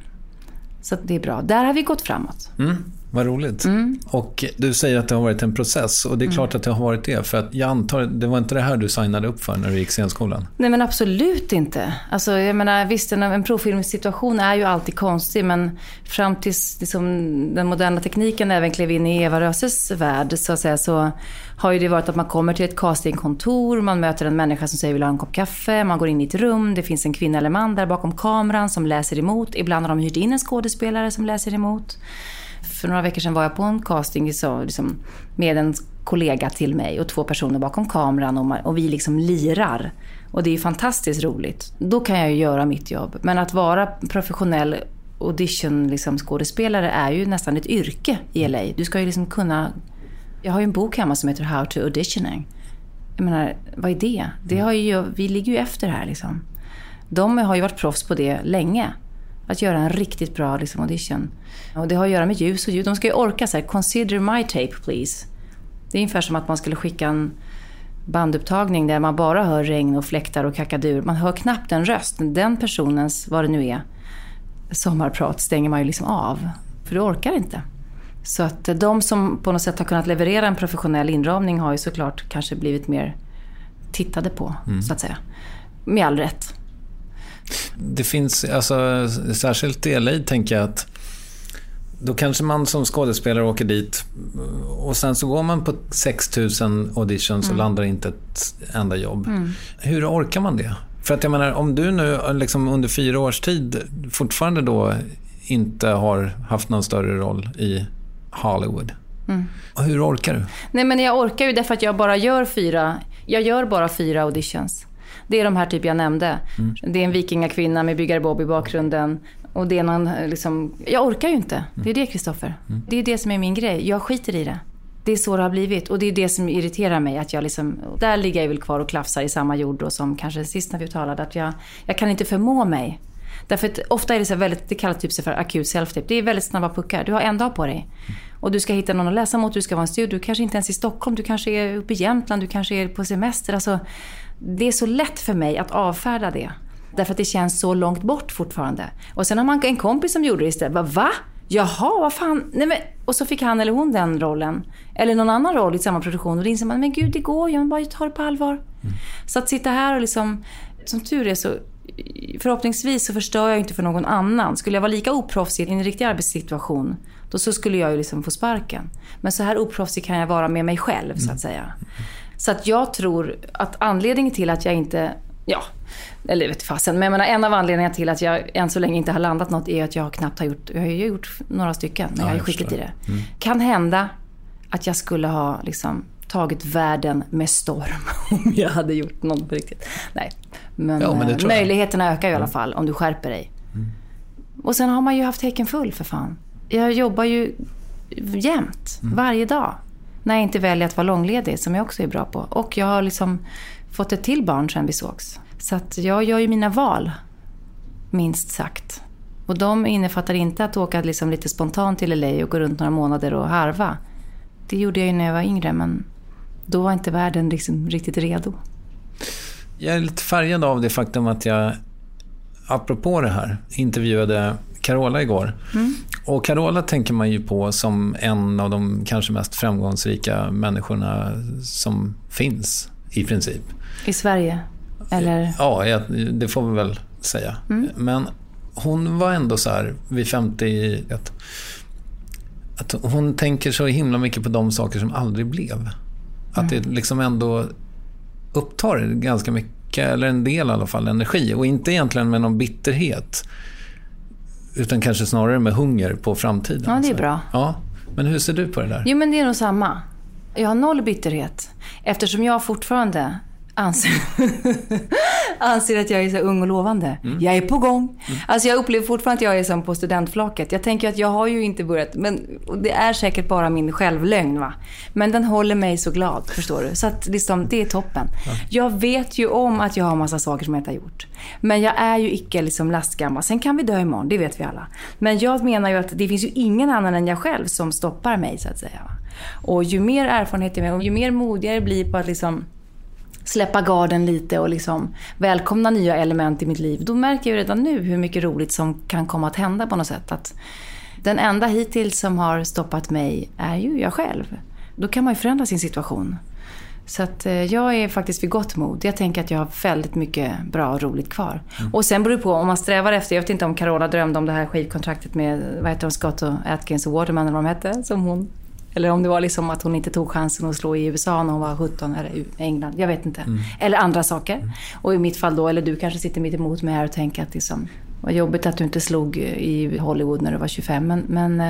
Så att det är bra. Där har vi gått framåt. Vad roligt. Och du säger att det har varit en process, och det är klart att det har varit det, för att jag antar, det var inte det här du signade upp för när du gick scenskolan? Nej, men absolut inte. Alltså, jag menar, visst, en provfilmssituation är ju alltid konstig, men fram tills liksom, den moderna tekniken även klev in i Eva Röses värld, så att säga, så har ju det varit att man kommer till ett castingkontor, man möter en människa som säger vill ha en kopp kaffe, man går in i ett rum, det finns en kvinna eller man där bakom kameran som läser emot. Ibland har de hyrt in en skådespelare som läser emot. För några veckor sedan var jag på en casting så, liksom, med en kollega till mig och 2 personer bakom kameran och vi liksom lirar. Och det är fantastiskt roligt. Då kan jag ju göra mitt jobb. Men att vara professionell audition liksom, skådespelare är ju nästan ett yrke i LA. Du ska ju liksom kunna... Jag har ju en bok hemma som heter How to Auditioning. Jag menar, vad är det? Det har ju, vi ligger ju efter här liksom. De har ju varit proffs på det länge. Att göra en riktigt bra liksom, audition. Och det har att göra med ljus och ljud. De ska ju orka så här, consider my tape please. Det är ungefär som att man skulle skicka en bandupptagning där man bara hör regn och fläktar och kakadur. Man hör knappt en röst. Den personens, vad det nu är, sommarprat stänger man ju liksom av. För du orkar inte. Så att de som på något sätt har kunnat leverera en professionell inramning har ju såklart kanske blivit mer tittade på, så att säga. Med all rätt. Det finns, alltså, särskilt i LA tänker jag att då kanske man som skådespelare åker dit och sen så går man på 6000 auditions och landar inte ett enda jobb. Hur orkar man det? För att jag menar, om du nu liksom under 4 års tid fortfarande då inte har haft någon större roll i Hollywood. Hur orkar du? Nej, men jag orkar ju därför att jag bara gör 4 auditions. Det är de här typ jag nämnde. Det är en vikingakvinna med byggare Bob i bakgrunden. Och det är någon liksom... Jag orkar ju inte. Det är det, Kristoffer. Det är det som är min grej. Jag skiter i det. Det är så det har blivit. Och det är det som irriterar mig. Att jag liksom... Där ligger jag väl kvar och klafsar i samma jord då, som kanske sist när vi talade. Att jag kan inte förmå mig. Därför att ofta är det så väldigt... Det kallas typ för akut self-tape. Det är väldigt snabba puckar. Du har en dag på dig. Och du ska hitta någon att läsa mot. Du ska vara en studio. Du kanske inte ens i Stockholm. Du kanske är uppe i Jämtland. Du kanske är på semester. Alltså... Det är så lätt för mig att avfärda det. Därför att det känns så långt bort fortfarande. Och sen har man en kompis som gjorde det istället. Va? Jaha, vad fan? Nej, men... Och så fick han eller hon den rollen. Eller någon annan roll i samma produktion. Och det inser man, men gud, det går ju. Man bara tar det på allvar. Så att sitta här och liksom... Som tur är så... Förhoppningsvis så förstör jag inte för någon annan. Skulle jag vara lika oproffsig i en riktig arbetssituation, då så skulle jag ju liksom få sparken. Men så här oproffsig kan jag vara med mig själv, så att säga. Så att jag tror att anledningen till att jag inte... Ja, eller vet fasen. Men jag menar, en av anledningarna till att jag än så länge inte har landat något är att jag knappt har gjort... Jag har ju gjort några stycken, men jag har skitit i det. Kan hända att jag skulle ha liksom tagit världen med storm om jag hade gjort något på riktigt. Nej, men möjligheterna ökar i alla fall om du skärper dig. Och sen har man ju haft häcken full, för fan. Jag jobbar ju jämt, varje dag. När jag inte väljer att vara långledig, som jag också är bra på. Och jag har liksom fått ett till barn sedan vi sågs. Så att jag gör ju mina val, minst sagt. Och de innefattar inte att åka liksom lite spontant till LA och gå runt några månader och harva. Det gjorde jag ju när jag var yngre, men då var inte världen liksom riktigt redo. Jag är lite färgad av det faktum att jag, apropå det här, intervjuade Carola igår. Och Carola tänker man ju på som en av de kanske mest framgångsrika människorna som finns i princip. I Sverige? Eller? Ja, det får vi väl säga. Men hon var ändå så här vid 51 att hon tänker så himla mycket på de saker som aldrig blev. Att det liksom ändå upptar ganska mycket, eller en del i alla fall, energi. Och inte egentligen med någon bitterhet, utan kanske snarare med hunger på framtiden. Ja, det är bra. Ja, men hur ser du på det där? Jo, men det är nog samma. Jag har noll bitterhet. Eftersom jag fortfarande anser att jag är så ung och lovande. Jag är på gång. Alltså jag upplever fortfarande att jag är som på studentflaket. Jag tänker att jag har ju inte börjat, men det är säkert bara min självlögn, va. Men den håller mig så glad, förstår du. Så att liksom, det är toppen. Jag vet ju om att jag har massa saker som jag inte har gjort. Men jag är ju icke liksom lastgammal. Sen kan vi dö imorgon, det vet vi alla. Men jag menar ju att det finns ju ingen annan än jag själv som stoppar mig, så att säga. Och ju mer erfarenhet jag har, och ju mer modigare blir på att liksom släppa garden lite och liksom välkomna nya element i mitt liv, då märker jag redan nu hur mycket roligt som kan komma att hända på något sätt. Att den enda hittills som har stoppat mig är ju jag själv. Då kan man ju förändra sin situation. Så att jag är faktiskt vid gott mod. Jag tänker att jag har väldigt mycket bra och roligt kvar. Och sen beror det på om man strävar efter, jag vet inte om Carola drömde om det här skivkontraktet med, vad heter de, Scott och Atkins och Waterman, eller vad de hette, som hon... Eller om det var liksom att hon inte tog chansen att slå i USA när hon var 17 eller i England. Jag vet inte. Eller andra saker. Och i mitt fall då, eller du kanske sitter mitt emot mig här och tänker att liksom, vad jobbigt att du inte slog i Hollywood när du var 25. Men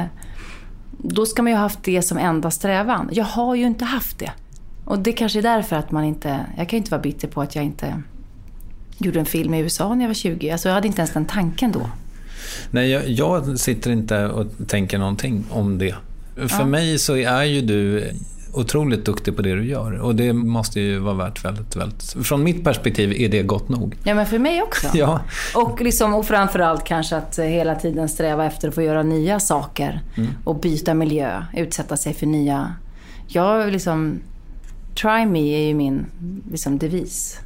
då ska man ju ha haft det som enda strävan. Jag har ju inte haft det. Och det kanske är därför att man inte... Jag kan ju inte vara bitter på att jag inte gjorde en film i USA när jag var 20. Alltså jag hade inte ens den tanken då. Nej, jag sitter inte och tänker någonting om det. För mig så är ju du otroligt duktig på det du gör. Och det måste ju vara värt väldigt, väldigt... Från mitt perspektiv är det gott nog. Ja, men för mig också. Ja. Och, liksom, och framförallt kanske att hela tiden sträva efter att få göra nya saker. Och byta miljö, utsätta sig för nya... Jag liksom... Try me är ju min liksom, devis.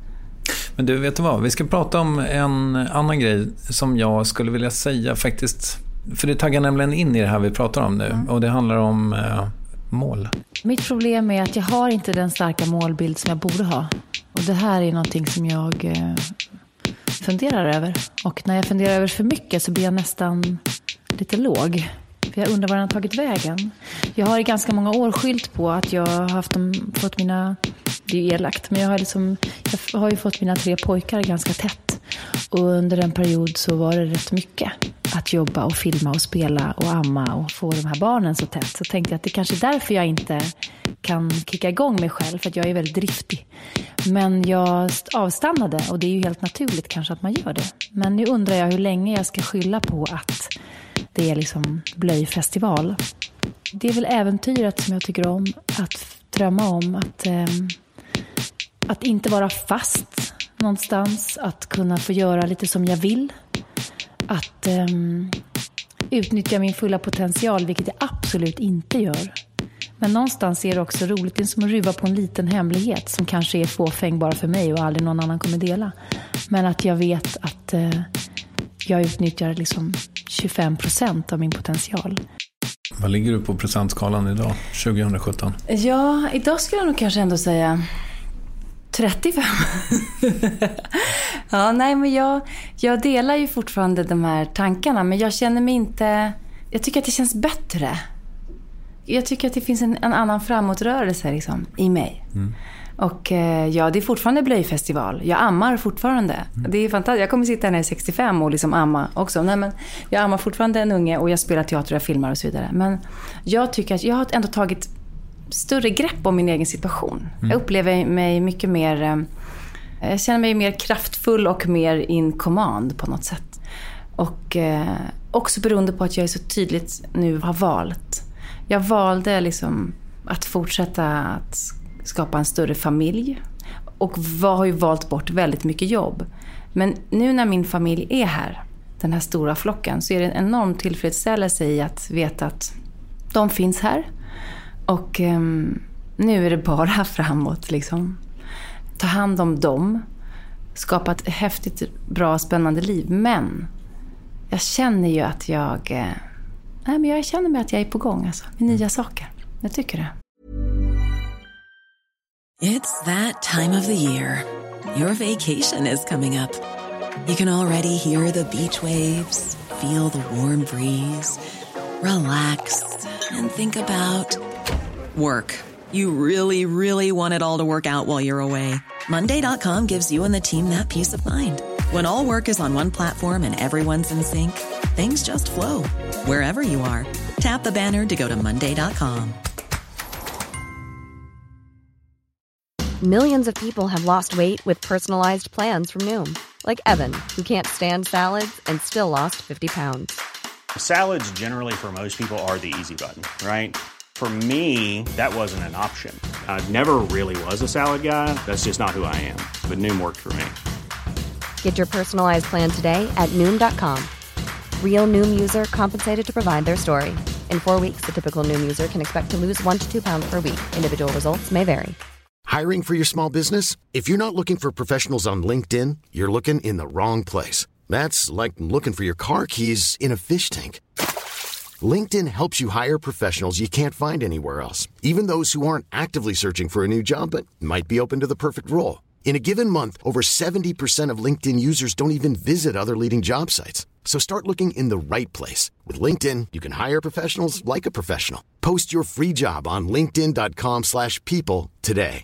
Men du, vet du vad? Vi ska prata om en annan grej som jag skulle vilja säga faktiskt... För det taggar nämligen in i det här vi pratar om nu. Och det handlar om mål. Mitt problem är att jag har inte den starka målbild som jag borde ha. Och det här är någonting som jag funderar över. Och när jag funderar över för mycket så blir jag nästan lite låg. För jag undrar var den har tagit vägen. Jag har i ganska många år skyllt på att jag har fått mina... Det är ju elakt, men jag har ju fått mina 3 pojkar ganska tätt. Och under en period så var det rätt mycket att jobba och filma och spela och amma och få de här barnen så tätt. Så tänkte jag att det kanske är därför jag inte kan kicka igång mig själv, för att jag är väldigt driftig. Men jag avstannade, och det är ju helt naturligt kanske att man gör det. Men nu undrar jag hur länge jag ska skylla på att det är liksom blöjfestival. Det är väl äventyret som jag tycker om, att drömma om, att inte vara fast någonstans, att kunna få göra lite som jag vill, att utnyttja min fulla potential, vilket jag absolut inte gör. Men någonstans är det också roligt. Det är som att ruva på en liten hemlighet som kanske är fåfäng bara för mig och aldrig någon annan kommer dela. Men att jag vet att jag utnyttjar liksom 25% av min potential. Vad ligger du på procentskalan idag, 2017? Ja, idag skulle jag nog kanske ändå säga 35. Ja, nej, men jag delar ju fortfarande de här tankarna, men jag känner mig inte... Jag tycker att det känns bättre. Jag tycker att det finns en annan framåtrörelse liksom, i mig. Och ja, det är fortfarande blöjfestival. Jag ammar fortfarande. Det är fantastiskt. Jag kommer sitta här när jag är 65 och liksom amma också. Nej, men jag ammar fortfarande en unge och jag spelar teater och filmar och så vidare. Men jag tycker att jag har ändå tagit större grepp om min egen situation. Jag upplever mig mycket mer... Jag känner mig mer kraftfull och mer in command på något sätt. Och också beroende på att jag är så tydligt nu har valt. Jag valde liksom att fortsätta att skapa en större familj. Och har ju valt bort väldigt mycket jobb. Men nu när min familj är här, den här stora flocken, så är det en enorm tillfredsställelse i att veta att de finns här. Och nu är det bara framåt liksom. Ta hand om dem. Skapa ett häftigt, bra, spännande liv. Men jag känner ju att jag känner mig att jag är på gång alltså, med nya saker. Jag tycker det. It's that time of the year. Your vacation is coming up. You can already hear the beach waves, feel the warm breeze, relax and think about work. You really, really want it all to work out while you're away. Monday.com gives you and the team that peace of mind. When all work is on one platform and everyone's in sync, things just flow. Wherever you are, tap the banner to go to Monday.com. Millions of people have lost weight with personalized plans from Noom. Like Evan, who can't stand salads and still lost 50 pounds. Salads generally for most people are the easy button, right? For me, that wasn't an option. I never really was a salad guy. That's just not who I am. But Noom worked for me. Get your personalized plan today at Noom.com. Real Noom user compensated to provide their story. In 4 weeks, the typical Noom user can expect to lose 1 to 2 pounds per week. Individual results may vary. Hiring for your small business? If you're not looking for professionals on LinkedIn, you're looking in the wrong place. That's like looking for your car keys in a fish tank. LinkedIn helps you hire professionals you can't find anywhere else, even those who aren't actively searching for a new job but might be open to the perfect role. In a given month, over 70% of LinkedIn users don't even visit other leading job sites. So start looking in the right place. With LinkedIn, you can hire professionals like a professional. Post your free job on linkedin.com/people today.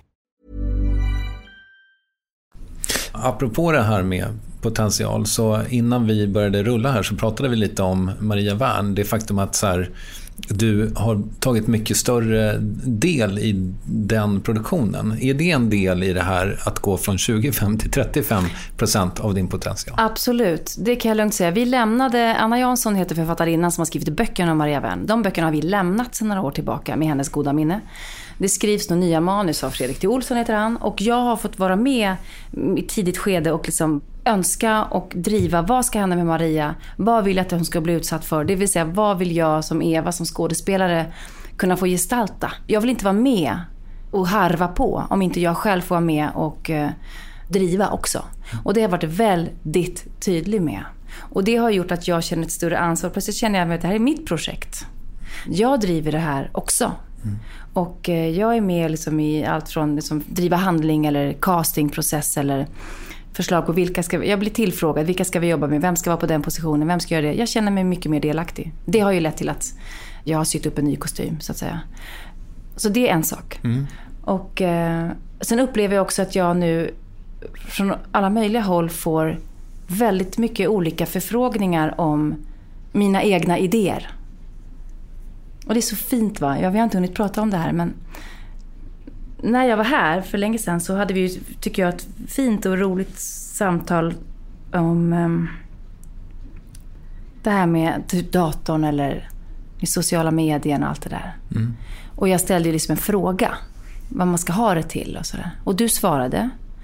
Apropå det här med potential, så innan vi började rulla här så pratade vi lite om Maria Wern. Det faktum att så här, du har tagit mycket större del i den produktionen. Är det en del i det här att gå från 25 till 35% av din potential? Absolut, det kan jag lugnt säga. Vi lämnade, Anna Jansson heter författarinnan som har skrivit böckerna om Maria Wern. De böckerna har vi lämnat sedan några år tillbaka med hennes goda minne. Det skrivs nog nya manus av Fredrik T. Olsson heter han. Och jag har fått vara med i tidigt skede och liksom önska och driva vad ska hända med Maria. Vad vill jag att hon ska bli utsatt för? Det vill säga, vad vill jag som Eva som skådespelare kunna få gestalta? Jag vill inte vara med och harva på om inte jag själv får vara med och driva också. Och det har varit väldigt tydlig med. Och det har gjort att jag känner ett större ansvar. Plötsligt känner jag att det här är mitt projekt. Jag driver det här också. Och jag är med liksom i allt från liksom driva handling eller castingprocess eller förslag på vilka ska jag blir tillfrågad, vilka ska vi jobba med, vem ska vara på den positionen, vem ska göra det. Jag känner mig mycket mer delaktig. Det har ju lett till att jag har sytt upp en ny kostym så att säga. Så det är en sak. Och sen upplever jag också att jag nu från alla möjliga håll får väldigt mycket olika förfrågningar om mina egna idéer. Och det är så fint va? Vi har inte hunnit prata om det här, men när jag var här för länge sedan så hade vi ju, tycker jag, ett fint och roligt samtal om det här med datorn eller i sociala medier och allt det där. Och jag ställde ju liksom en fråga vad man ska ha det till och sådär. Och du svarade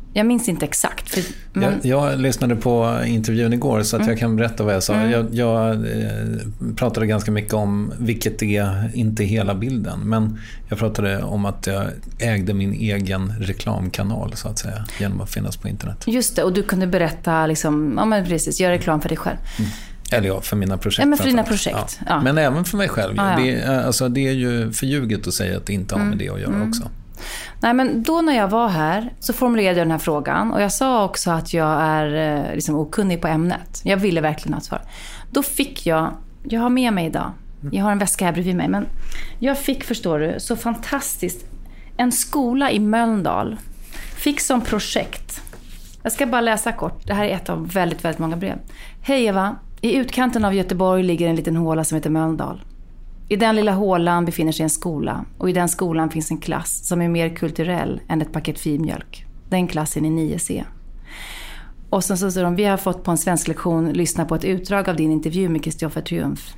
Jag minns inte exakt. Jag lyssnade på intervjun igår så att jag kan berätta vad jag sa. Jag pratade ganska mycket om, vilket är inte hela bilden, men jag pratade om att jag ägde min egen reklamkanal så att säga, genom att finnas på internet. Just det, och du kunde berätta liksom, ja men precis, göra reklam för dig själv. Eller ja, för mina projekt. Ja, men för dina projekt. Ja. Ja. Men även för mig själv. Ja. Det är ju förljuget att säga att det inte har med det att göra också. Nej, men då när jag var här så formulerade jag den här frågan. Och jag sa också att jag är liksom okunnig på ämnet. Jag ville verkligen ha svar. Då fick jag har med mig idag. Jag har en väska här bredvid mig. Men jag fick, förstår du, så fantastiskt. En skola i Mölndal fick som projekt. Jag ska bara läsa kort. Det här är ett av väldigt, väldigt många brev. Hej Eva. I utkanten av Göteborg ligger en liten håla som heter Mölndal. I den lilla hålan befinner sig en skola, och i den skolan finns en klass som är mer kulturell än ett paket filmjölk. Den klassen är 9C. Och sen så säger de, vi har fått på en svensk lektion lyssna på ett utdrag av din intervju med Kristoffer Triumf.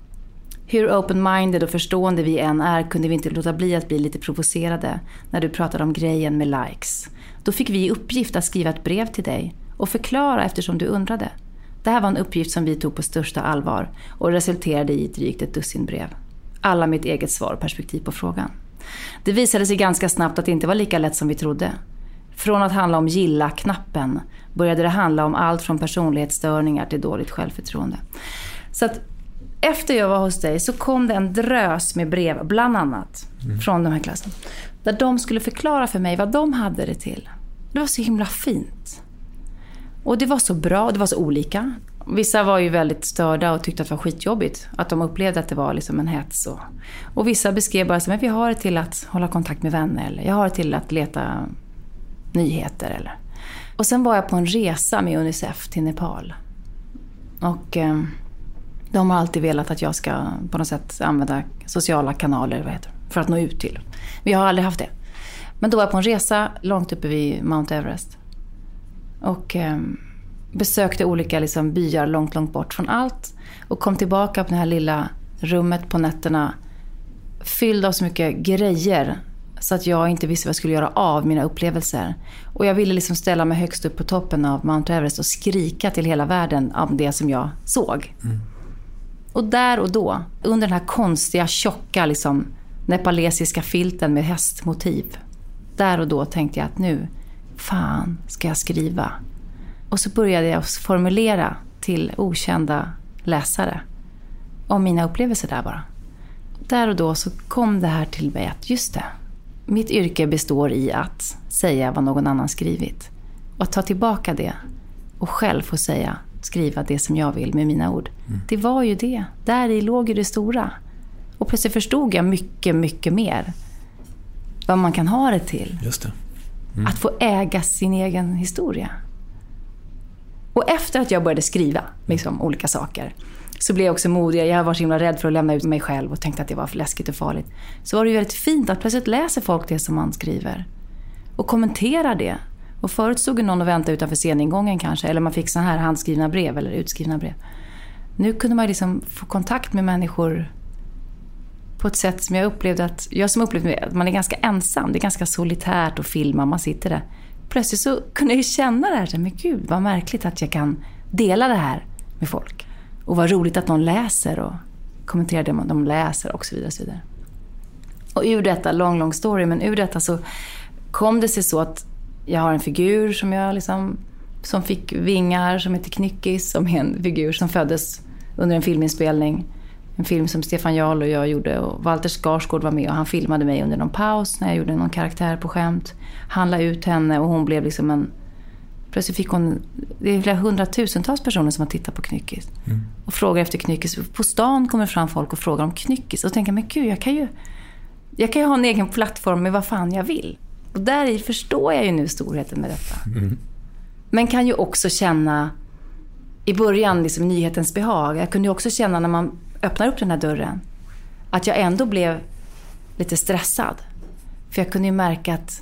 Hur open-minded och förstående vi än är kunde vi inte låta bli att bli lite provocerade när du pratade om grejen med likes. Då fick vi i uppgift att skriva ett brev till dig och förklara eftersom du undrade. Det här var en uppgift som vi tog på största allvar och resulterade i drygt ett dussin brev. Alla med ett eget svar och perspektiv på frågan. Det visade sig ganska snabbt att det inte var lika lätt som vi trodde. Från att handla om gilla-knappen började det handla om allt från personlighetsstörningar till dåligt självförtroende. Så att efter jag var hos dig så kom det en drös med brev, bland annat från de här klassen. Där de skulle förklara för mig vad de hade det till. Det var så himla fint. Och det var så bra, det var så olika. Vissa var ju väldigt störda och tyckte att det var skitjobbigt. Att de upplevde att det var liksom en hets. Och vissa beskrev bara som att vi har det till att hålla kontakt med vänner. Eller jag har det till att leta nyheter. Eller. Och sen var jag på en resa med UNICEF till Nepal. Och de har alltid velat att jag ska på något sätt använda sociala kanaler för att nå ut till. Vi har aldrig haft det. Men då var jag på en resa långt uppe vid Mount Everest. Och besökte olika liksom byar långt, långt bort från allt. Och kom tillbaka på det här lilla rummet på nätterna. Fylld av så mycket grejer. Så att jag inte visste vad jag skulle göra av mina upplevelser. Och jag ville liksom ställa mig högst upp på toppen av Mount Everest och skrika till hela världen om det som jag såg. Och där och då, under den här konstiga, tjocka liksom, nepalesiska filten med hästmotiv. Där och då tänkte jag att nu, fan, ska jag skriva? Och så började jag formulera till okända läsare om mina upplevelser där bara. Där och då så kom det här till mig att just det, mitt yrke består i att säga vad någon annan skrivit. Och att ta tillbaka det och själv få skriva det som jag vill med mina ord. Det var ju det. Där i låg ju det stora. Och plötsligt förstod jag mycket, mycket mer vad man kan ha det till. Just det. Att få äga sin egen historia. Och efter att jag började skriva liksom, olika saker så blev jag också modig. Jag var så himla rädd för att lämna ut mig själv och tänkte att det var för läskigt och farligt. Så var det ju väldigt fint att plötsligt läser folk det som man skriver och kommenterar det. Och förut stod någon och väntade utanför sceningången kanske, eller man fick så här handskrivna brev eller utskrivna brev. Nu kunde man liksom få kontakt med människor på ett sätt som jag upplevde att man är ganska ensam. Det är ganska solitärt att filma, man sitter där. Plötsligt så kunde jag känna det här. Men gud, vad märkligt att jag kan dela det här med folk. Och vad roligt att någon läser och kommenterar det de läser och så vidare. Och så vidare. Och ur detta, lång story, men ur detta så kom det sig så att jag har en figur som fick vingar som heter Knyckis, som är en figur som föddes under en filminspelning. En film som Stefan Jarl och jag gjorde, och Walter Skarsgård var med och han filmade mig under någon paus när jag gjorde någon karaktär på skämt. Han la ut henne och hon blev liksom plötsligt fick hon, det är flera hundratusentals personer som har tittat på Knyckis och frågar efter Knyckis. På stan kommer fram folk och frågar om Knyckis och tänker, men gud, jag kan ju ha en egen plattform med vad fan jag vill. Och där förstår jag ju nu storheten med detta. Men kan ju också känna i början liksom nyhetens behag. Jag kunde ju också känna när man öppnar upp den här dörren att jag ändå blev lite stressad. För jag kunde ju märka att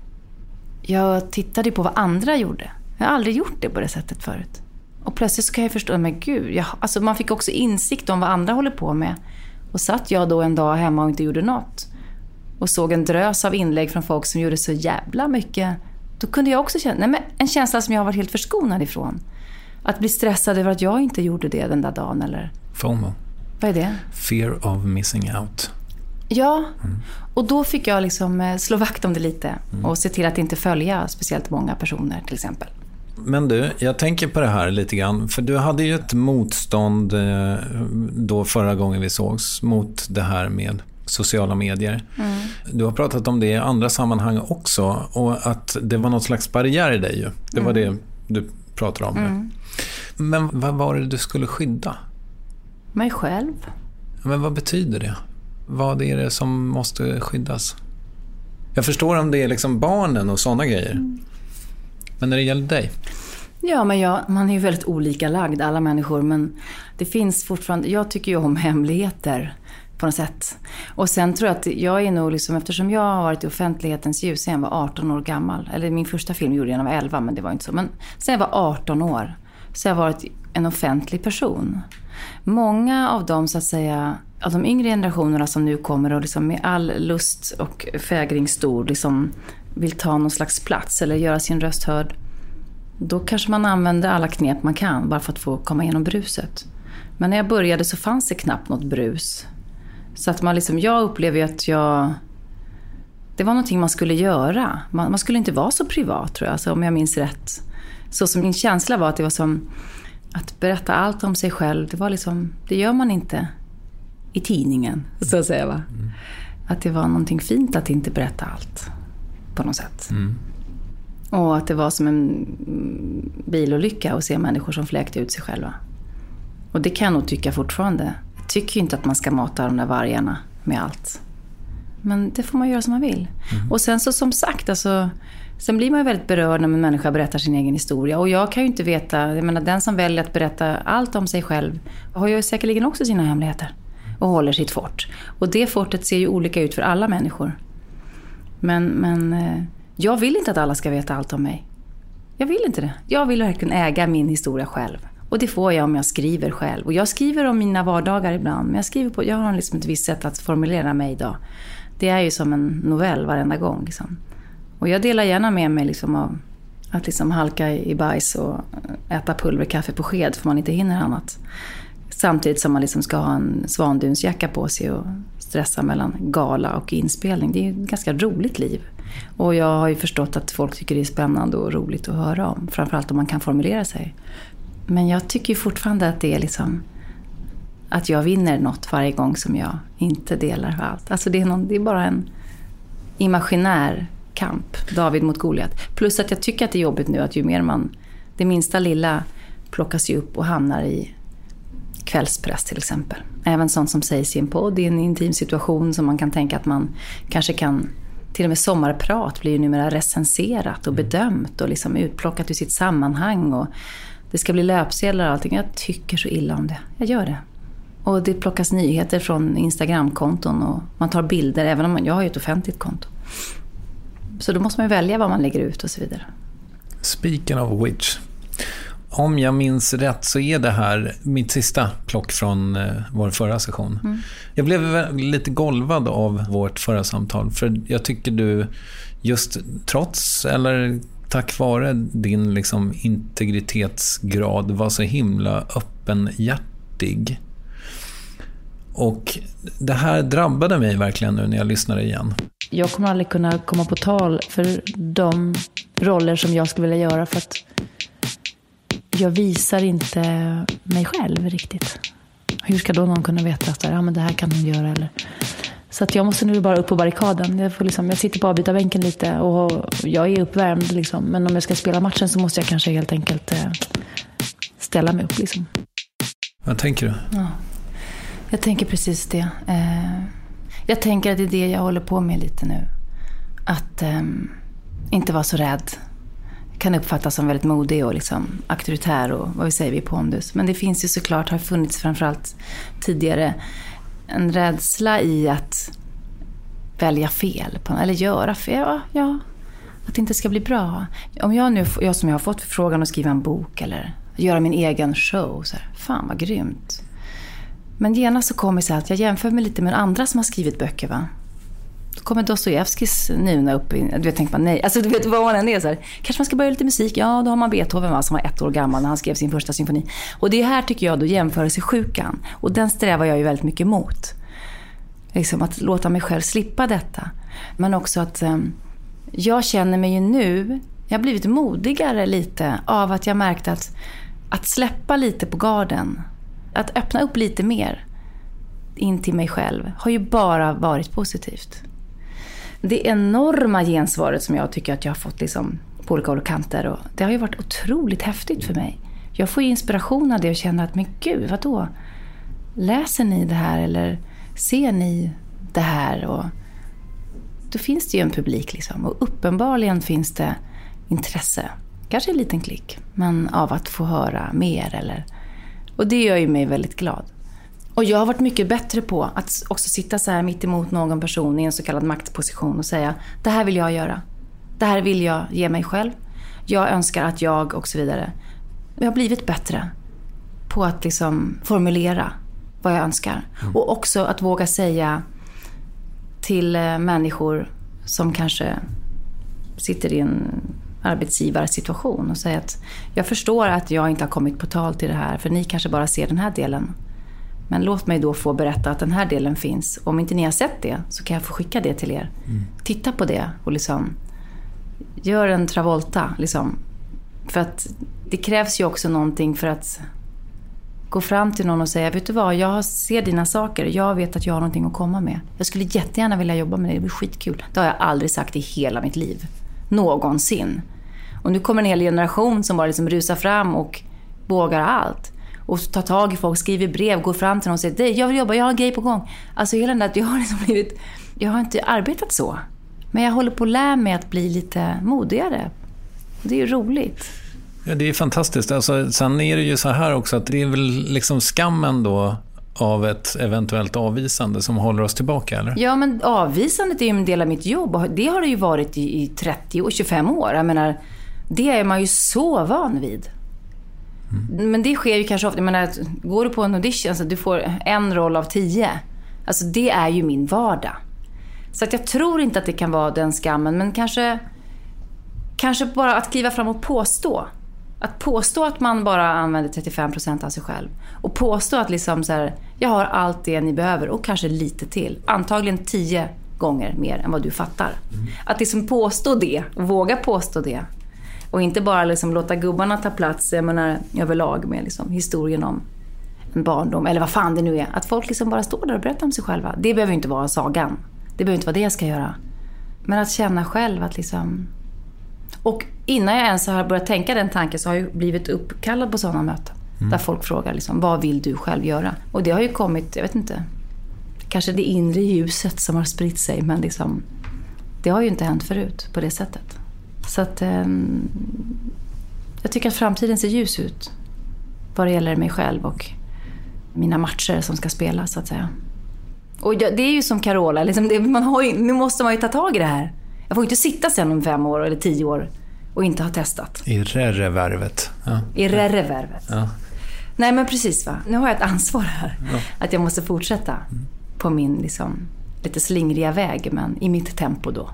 jag tittade på vad andra gjorde. Jag har aldrig gjort det på det sättet förut. Och plötsligt så kan jag förstå, men gud, alltså man fick också insikt om vad andra håller på med. Och satt jag då en dag hemma och inte gjorde något. Och såg en drös av inlägg från folk som gjorde så jävla mycket då kunde jag också känna en känsla som jag har varit helt förskonad ifrån. Att bli stressad över att jag inte gjorde det den där dagen. Eller... FOMO. Vad är det? Fear of missing out. Ja, och då fick jag liksom slå vakt om det lite. Och se till att inte följa speciellt många personer till exempel. Men du, jag tänker på det här lite grann. För du hade ju ett motstånd då förra gången vi sågs mot det här med sociala medier. Du har pratat om det i andra sammanhang också. Och att det var något slags barriär i dig ju. Det var det du pratade om. Men vad var det du skulle skydda? Mig själv. Men vad betyder det? Vad är det som måste skyddas? Jag förstår om det är liksom barnen och sådana grejer. Men när det gäller dig? Ja, men man är ju väldigt olika lagd, alla människor. Men det finns fortfarande... Jag tycker ju om hemligheter på något sätt. Och sen tror jag att jag är nog liksom... Eftersom jag har varit i offentlighetens ljus sen jag var 18 år gammal. Eller min första film gjorde jag när jag var 11, men det var inte så. Men sen jag var 18 år så jag har varit en offentlig person. Många av dem, så att säga... Av de yngre generationerna som nu kommer och liksom med all lust och fägring stor liksom vill ta någon slags plats eller göra sin röst hörd, då kanske man använder alla knep man kan bara för att få komma igenom bruset. Men när jag började så fanns det knappt något brus. Så att man liksom, jag upplever ju att det var någonting man skulle göra. Man skulle inte vara så privat, tror jag, alltså, om jag minns rätt. Så som min känsla var att det var som att berätta allt om sig själv. Det var liksom, det gör man inte i tidningen, så att säga, va? Att det var någonting fint att inte berätta allt på något sätt. Och att det var som en bilolycka att se människor som fläkte ut sig själva. Och det kan jag nog tycka fortfarande. Jag tycker ju inte att man ska mata de där vargarna med allt. Men det får man göra som man vill. Och sen så som sagt, alltså, sen blir man ju väldigt berörd när en människa berättar sin egen historia. Och jag kan ju inte veta, jag menar, den som väljer att berätta allt om sig själv har ju säkerligen också sina hemligheter. Och håller sitt fort. Och det fortet ser ju olika ut för alla människor. Men jag vill inte att alla ska veta allt om mig. Jag vill inte det. Jag vill verkligen äga min historia själv. Och det får jag om jag skriver själv. Och jag skriver om mina vardagar ibland. Men jag har liksom ett visst sätt att formulera mig idag. Det är ju som en novell varenda gång. Liksom. Och jag delar gärna med mig liksom av att liksom halka i bajs och äta pulverkaffe på sked för man inte hinner annat. Samtidigt som man liksom ska ha en svandunsjacka på sig och stressa mellan gala och inspelning. Det är ju ett ganska roligt liv. Och jag har ju förstått att folk tycker det är spännande och roligt att höra om. Framförallt om man kan formulera sig. Men jag tycker ju fortfarande att det är liksom... Att jag vinner något varje gång som jag inte delar allt. Alltså det är bara en imaginär kamp. David mot Goliat. Plus att jag tycker att det är jobbigt nu att ju mer man... Det minsta lilla plockas ju upp och hamnar i... kvällspress till exempel. Även sånt som sägs i en podd i en intim situation som man kan tänka att man kanske kan, till och med sommarprat blir ju numera recenserat och bedömt och liksom utplockat ur sitt sammanhang och det ska bli löpsedlar och allting. Jag tycker så illa om det. Jag gör det. Och det plockas nyheter från Instagramkonton och man tar bilder, även om jag har ju ett offentligt konto. Så då måste man välja vad man lägger ut och så vidare. Speaking of which, om jag minns rätt så är det här mitt sista plock från vår förra session. Jag blev lite golvad av vårt förra samtal. För jag tycker du just trots eller tack vare din liksom integritetsgrad var så himla öppenhjärtig. Och det här drabbade mig verkligen nu när jag lyssnade igen. Jag kommer aldrig kunna komma på tal för de roller som jag skulle vilja göra för att jag visar inte mig själv riktigt. Hur ska då någon kunna veta att men det här kan hon göra? Eller? Så att jag måste nu bara upp på barrikaden. Jag sitter på avbytarbänken lite och jag är uppvärmd. Liksom. Men om jag ska spela matchen så måste jag kanske helt enkelt ställa mig upp. Liksom. Vad tänker du? Ja, jag tänker precis det. Jag tänker att det är det jag håller på med lite nu. Att inte vara så rädd. Kan uppfattas som väldigt modig och liksom auktoritär och vad vi säger vi pondus. Men det finns ju såklart, har funnits framförallt tidigare, en rädsla i att välja fel eller göra fel. Ja, att det inte ska bli bra. Om jag som jag har fått förfrågan att skriva en bok eller göra min egen show, så här, fan vad grymt. Men genast så kommer det så att jag jämför mig lite med andra som har skrivit böcker, va? Då kommer Dostojevskis Nuna upp. Du vet, tänker man nej. Alltså du vet vad man än är så här. Kanske man ska börja lite musik. Ja, då har man Beethoven som var 1 år gammal när han skrev sin första symfoni. Och det här tycker jag då jämförelsesjukan. Och den strävar jag ju väldigt mycket emot. Liksom att låta mig själv slippa detta. Men också att jag känner mig ju nu, jag har blivit modigare lite av att jag märkt att släppa lite på garden. Att öppna upp lite mer in till mig själv har ju bara varit positivt. Det enorma gensvaret som jag tycker att jag har fått liksom på olika håll och kanter, och det har ju varit otroligt häftigt för mig. Jag får ju inspiration av det och känner att men gud, vadå? Läser ni det här eller ser ni det här? Och då finns det ju en publik liksom, och uppenbarligen finns det intresse. Kanske en liten klick, men av att få höra mer eller. Och det gör ju mig väldigt glad. Och jag har varit mycket bättre på att också sitta så här mitt emot någon person i en så kallad maktposition och säga, det här vill jag göra. Det här vill jag ge mig själv. Jag önskar att jag och så vidare. Jag har blivit bättre på att liksom formulera vad jag önskar. Och också att våga säga till människor som kanske sitter i en arbetsgivarsituation och säga att jag förstår att jag inte har kommit på tal till det här, för ni kanske bara ser den här delen. Men låt mig då få berätta att den här delen finns. Om inte ni har sett det så kan jag få skicka det till er. Titta på det och liksom gör en Travolta liksom. För att det krävs ju också någonting för att gå fram till någon och säga, vet du vad, jag ser dina saker, jag vet att jag har någonting att komma med. Jag skulle jättegärna vilja jobba med det blir skitkul. Det har jag aldrig sagt i hela mitt liv. Någonsin. Och nu kommer en hel generation som bara liksom rusar fram och vågar allt. Och tar tag i folk, skriver brev, går fram till någon och säger, jag vill jobba, jag har en grej på gång. Alltså hela den där, jag har inte arbetat så. Men jag håller på att lära mig att bli lite modigare. Det är ju roligt. Ja, det är fantastiskt. Alltså, sen är det ju så här också att det är väl liksom skammen då av ett eventuellt avvisande som håller oss tillbaka, eller? Ja, men avvisandet är ju en del av mitt jobb. Och det har det ju varit i 30 och 25 år. Jag menar, det är man ju så van vid. Men det sker ju kanske ofta. Jag menar, går du på en audition så du får en roll av 10. Alltså det är ju min vardag. Så att jag tror inte att det kan vara den skammen. Men kanske bara att kliva fram och påstå. Att påstå att man bara använder 35% av sig själv. Och påstå att liksom så här, jag har allt det ni behöver och kanske lite till. Antagligen 10 gånger mer än vad du fattar. Att liksom påstå det och våga påstå det. Och inte bara liksom låta gubbarna ta plats, jag menar, överlag med liksom historien om en barndom. Eller vad fan det nu är. Att folk liksom bara står där och berättar om sig själva. Det behöver inte vara sagan. Det behöver inte vara det jag ska göra. Men att känna själv att liksom... Och innan jag ens har börjat tänka den tanken så har jag blivit uppkallad på sådana möten. Där folk frågar liksom, vad vill du själv göra? Och det har ju kommit, jag vet inte, kanske det inre ljuset som har spritt sig. Men liksom, det har ju inte hänt förut på det sättet. Så att jag tycker att framtiden ser ljus ut vad det gäller mig själv och mina matcher som ska spelas så att säga. Och det är ju som Carola, liksom nu måste man ju ta tag i det här. Jag får inte sitta sen om 5 år eller 10 år och inte ha testat. I rärevärvet. Ja. I rärevärvet. Ja. Nej men precis va, nu har jag ett ansvar här. Ja. Att jag måste fortsätta på min liksom, lite slingriga väg, men i mitt tempo då.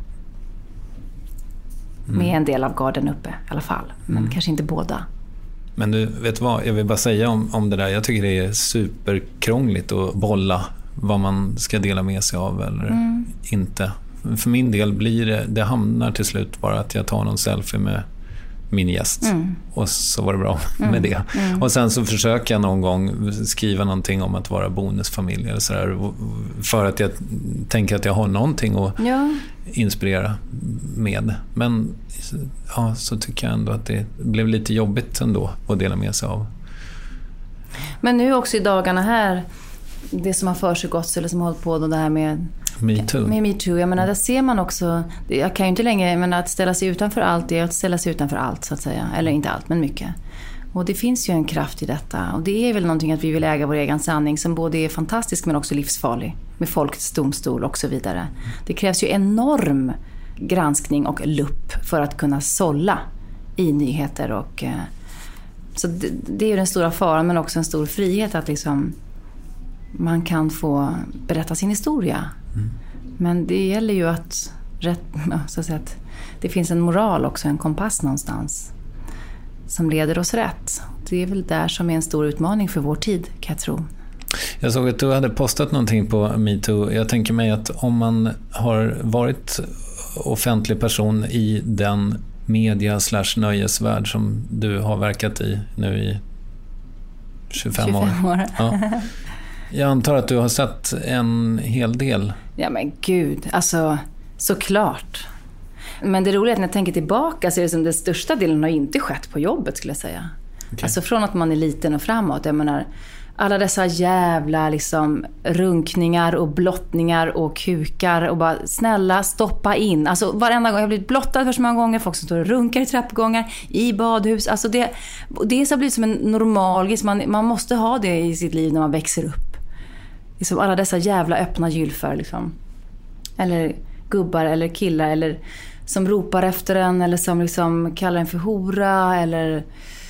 Med en del av garden uppe i alla fall. Men kanske inte båda. Men du, vet vad? Jag vill bara säga om det där. Jag tycker det är superkrångligt att bolla vad man ska dela med sig av eller inte. För min del blir det hamnar till slut bara att jag tar någon selfie med min gäst. Och så var det bra med det. Och sen så försöker jag någon gång skriva någonting om att vara bonusfamilj eller så där, för att jag tänker att jag har någonting att inspirera med. Men ja, så tycker jag ändå att det blev lite jobbigt ändå att dela med sig av. Men nu också i dagarna här, det som har försiggått eller som har hållit på då, det här med Me Too. Jag menar, där ser man också, jag kan ju inte längre, men att ställa sig utanför allt, det är att ställa sig utanför allt så att säga, eller inte allt men mycket. Och det finns ju en kraft i detta, och det är väl någonting att vi vill äga vår egen sanning som både är fantastisk men också livsfarlig, med folkets domstol och så vidare. Det krävs ju enorm granskning och lupp för att kunna sålla i nyheter, och så det är ju den stora faran, men också en stor frihet att liksom man kan få berätta sin historia Men det gäller ju att det finns en moral också, en kompass någonstans som leder oss rätt. Det är väl där som är en stor utmaning för vår tid, kan jag tro. Jag såg att du hade postat någonting på MeToo. Jag tänker mig att om man har varit offentlig person i den media/nöjesvärld som du har verkat i nu i 25 år. Ja. Jag antar att du har sett en hel del. Ja men gud, alltså såklart. Men det roliga är att när jag tänker tillbaka så är det som den största delen har inte skett på jobbet, skulle jag säga. Okay. Alltså från att man är liten och framåt. Jag menar, alla dessa jävla liksom runkningar och blottningar och kukar och bara snälla stoppa in. Alltså varenda gång jag har blivit blottad för så många gånger, folk som står och runkar i trappuppgångar, i badhus. Alltså det har blivit som en normal grej. Man måste ha det i sitt liv när man växer upp. Liksom alla dessa jävla öppna gylfar liksom. Eller gubbar eller killar eller som ropar efter en eller som liksom kallar en för hora eller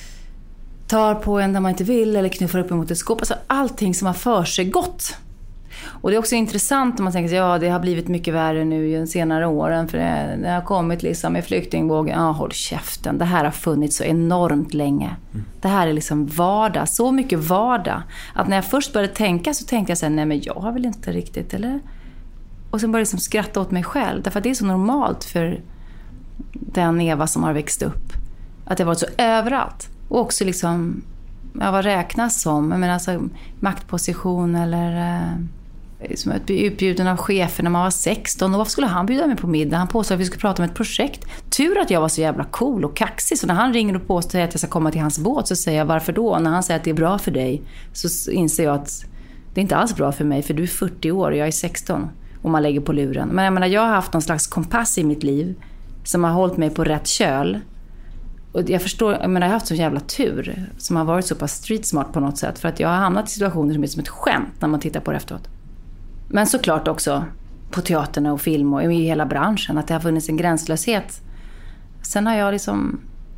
tar på en där man inte vill eller knuffar upp emot ett skåp. Alltså allting som har för sig gott. Och det är också intressant om man tänker att det har blivit mycket värre nu i de senare åren för det har kommit liksom med flyktingvågen. Håll käften. Det här har funnits så enormt länge. Det här är liksom vardag. Så mycket vardag. Att när jag först började tänka så tänkte jag så här, nej men jag har väl inte riktigt, eller? Och sen började jag liksom skratta åt mig själv. Därför att det är så normalt för den Eva som har växt upp. Att det har varit så överallt. Och också liksom, vad räknas som? Jag menar alltså maktposition eller som ett utbjuden av chefen när man var 16. Och varför skulle han bjuda mig på middag? Han påstod att vi skulle prata om ett projekt. Tur att jag var så jävla cool och kaxig. Så när han ringer och påstår att jag ska komma till hans båt så säger jag varför då? När han säger att det är bra för dig så inser jag att det är inte alls bra för mig. För du är 40 år och jag är 16. Och man lägger på luren. Men jag menar, jag har haft någon slags kompass i mitt liv som har hållit mig på rätt köl. Och jag förstår, jag menar, jag har haft så jävla tur som har varit så pass street smart på något sätt. För att jag har hamnat i situationer som är som ett skämt när man tittar på det efteråt. Men såklart också på teatern och film och i hela branschen. Att det har funnits en gränslöshet. Sen har jag liksom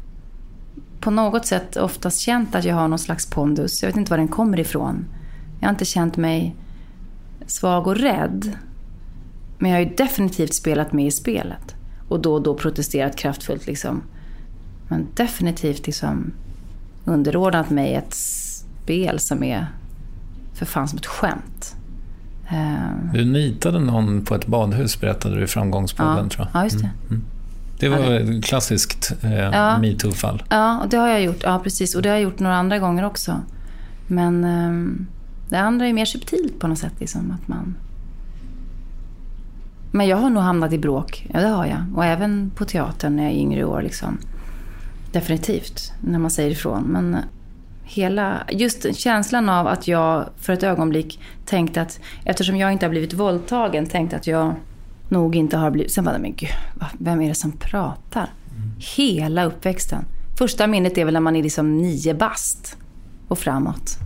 på något sätt oftast känt att jag har någon slags pondus. Jag vet inte var den kommer ifrån. Jag har inte känt mig svag och rädd. Men jag har ju definitivt spelat med i spelet. Och då protesterat kraftfullt liksom. Men definitivt liksom underordnat mig ett spel som är för fan som ett skämt. Du nitade någon på ett badhus, berättade du i Framgångspodden, tror jag. Ja, just det. Det var ett klassiskt MeToo-fall. Ja, och det har jag gjort. Ja, precis. Och det har jag gjort några andra gånger också. Men det andra är mer subtilt på något sätt. Liksom, att man... Men jag har nog hamnat i bråk. Ja, det har jag. Och även på teatern när jag är yngre år. Liksom. Definitivt, när man säger ifrån. Men just känslan av att jag för ett ögonblick tänkte att eftersom jag inte har blivit våldtagen, tänkte att jag nog inte har blivit... Sen bara, men gud, vem är det som pratar? Hela uppväxten. Första minnet är väl när man är liksom 9 bast och framåt.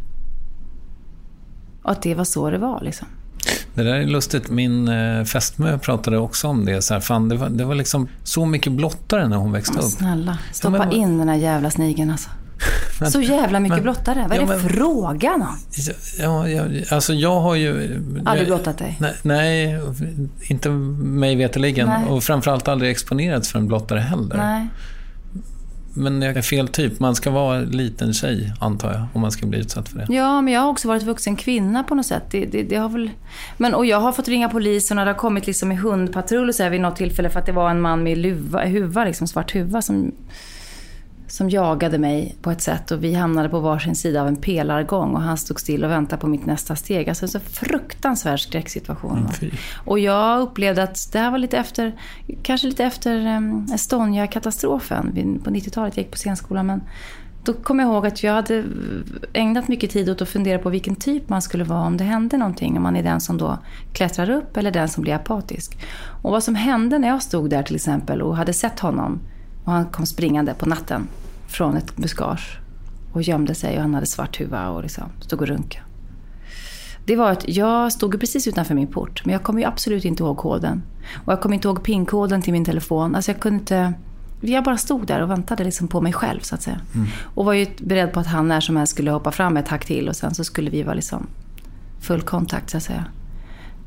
Och att det var så det var liksom. Det där är lustigt. Min fästmö pratade också om det. Så här, fan, det var liksom så mycket blottare när hon växte upp. Snälla, stoppa in den här jävla snigen alltså. Så jävla mycket blottare. Vad är det frågan om? Alltså jag har ju... Aldrig blottat dig? Nej, inte mig veteligen. Nej. Och framförallt aldrig exponerats för en blottare heller. Nej. Men jag är fel typ. Man ska vara en liten tjej, antar jag, om man ska bli utsatt för det. Ja, men jag har också varit vuxen kvinna på något sätt. Det har väl... och jag har fått ringa polisen och det har kommit liksom i hundpatrull och så här vid något tillfälle för att det var en man med huva, liksom svart huva som jagade mig på ett sätt och vi hamnade på varsin sida av en pelargång och han stod still och väntade på mitt nästa steg. Alltså en så fruktansvärd skräcksituation. Och jag upplevde att det här var kanske lite efter Estonia-katastrofen på 90-talet. Jag gick på scenskolan, men då kom jag ihåg att jag hade ägnat mycket tid åt att fundera på vilken typ man skulle vara om det hände någonting. Om man är den som då klättrar upp eller den som blir apatisk. Och vad som hände när jag stod där till exempel och hade sett honom och han kom springande på natten från ett buskage och gömde sig och han hade svart huva och liksom stod och runka. Det var att jag stod precis utanför min port, men jag kommer ju absolut inte ihåg koden. Och jag kommer inte ihåg PIN-koden till min telefon. Alltså jag kunde inte... Jag bara stod där och väntade liksom på mig själv så att säga. Och var ju beredd på att han när som helst skulle hoppa fram ett hack till och sen så skulle vi vara liksom full kontakt så att säga.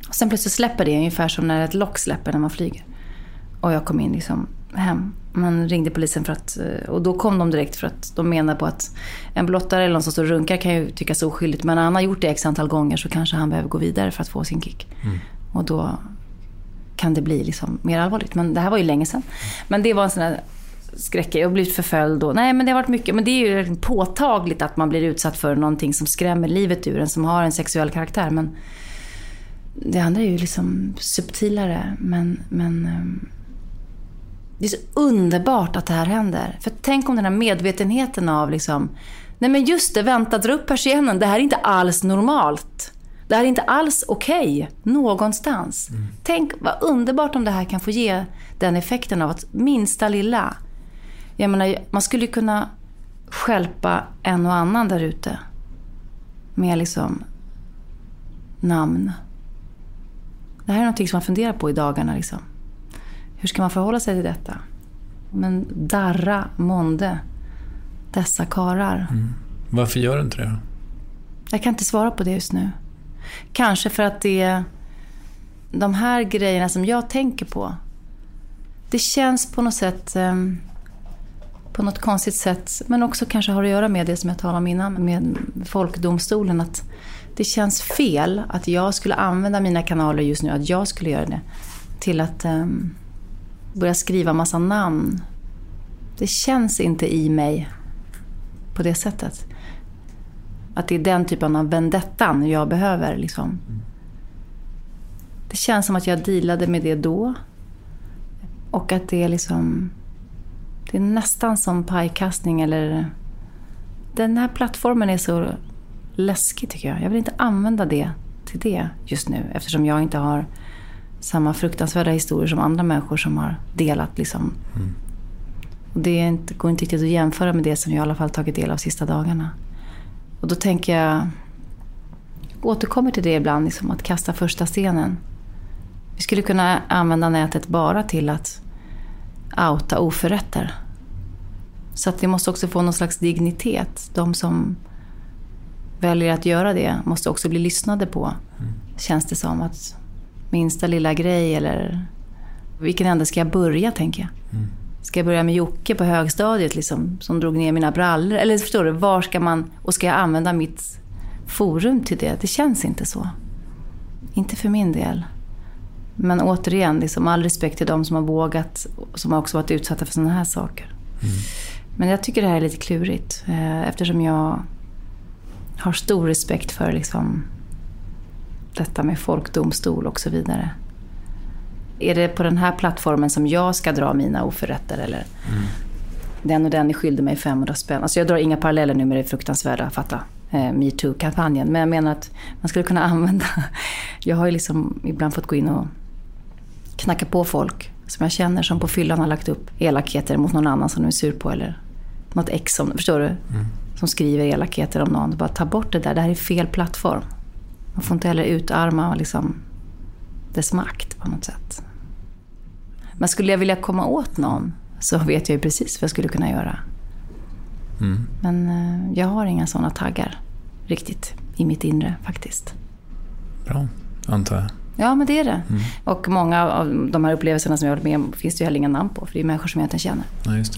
Sen plötsligt släpper det, ungefär som när ett lock släpper när man flyger. Och jag kom in liksom hem. Man ringde polisen för att, och då kom de direkt för att de menar på att en blottare eller någon som står och runkar kan ju tyckas oskyldigt, men när han har gjort det x antal gånger så kanske han behöver gå vidare för att få sin kick. Och då kan det bli liksom mer allvarligt. Men det här var ju länge sedan. Men det var en sån här skräck. Jag har blivit förföljd då. Nej, men det har varit mycket. Men det är ju påtagligt att man blir utsatt för någonting som skrämmer livet ur en, som har en sexuell karaktär. Men det andra är ju liksom subtilare. Men det är så underbart att det här händer. För tänk om den här medvetenheten av liksom, nej men just det, vänta, dra upp persiennen. Det här är inte alls normalt. Det här är inte alls okej någonstans. Tänk vad underbart om det här kan få ge den effekten av att minsta lilla. Jag menar, man skulle kunna skälpa en och annan där ute med liksom namn. Det här är någonting som man funderar på i dagarna liksom. Hur ska man förhålla sig till detta? Men darra månde dessa karar. Varför gör du inte det då? Jag kan inte svara på det just nu. Kanske för att det är de här grejerna som jag tänker på. Det känns på något sätt, på något konstigt sätt, men också kanske har att göra med det som jag talade om innan med folkdomstolen, att det känns fel att jag skulle använda mina kanaler just nu, att jag skulle göra det till att börja skriva massa namn. Det känns inte i mig på det sättet. Att det är den typen av vendettan jag behöver liksom. Det känns som att jag dealade med det då. Och att det är liksom, det är nästan som pajkastning, eller den här plattformen är så läskig tycker jag. Jag vill inte använda det till det just nu, eftersom jag inte har samma fruktansvärda historier som andra människor som har delat liksom. Och det är inte, går inte riktigt att jämföra med det som jag i alla fall tagit del av sista dagarna. Och då tänker jag återkommer till det ibland, liksom att kasta första stenen. Vi skulle kunna använda nätet bara till att outa oförrätter. Så att det måste också få någon slags dignitet. De som väljer att göra det måste också bli lyssnade på. Känns det som att minsta lilla grej, eller vilken ände ska jag börja, tänker jag. Ska jag börja med Jocke på högstadiet liksom, som drog ner mina brallor? Eller förstår du, var ska man, och ska jag använda mitt forum till det? Det känns inte så. Inte för min del. Men återigen, liksom, all respekt till de som har vågat, som har också varit utsatta för sådana här saker. Men jag tycker det här är lite klurigt, eftersom jag har stor respekt för liksom, detta med folkdomstol och så vidare. Är det på den här plattformen som jag ska dra mina oförrätter, eller den och den är skyldig mig 500 spänn. Alltså jag drar inga paralleller nu med det fruktansvärda, fatta, MeToo-kampanjen. Men jag menar att man skulle kunna använda, jag har ju liksom ibland fått gå in och knacka på folk som jag känner, som på fyllan har lagt upp elakheter mot någon annan som de är sur på, eller något ex som, förstår du, som skriver elakheter om någon. Bara ta bort det där, det här är fel plattform. Man får inte heller utarma liksom dess makt på något sätt. Men skulle jag vilja komma åt någon, så vet jag ju precis vad jag skulle kunna göra. Men jag har inga sådana taggar riktigt i mitt inre faktiskt. Bra, antar jag. Ja, men det är det. Och många av de här upplevelserna som jag har varit med om finns det ju heller inga namn på, för det är människor som jag inte känner. Ja, just det.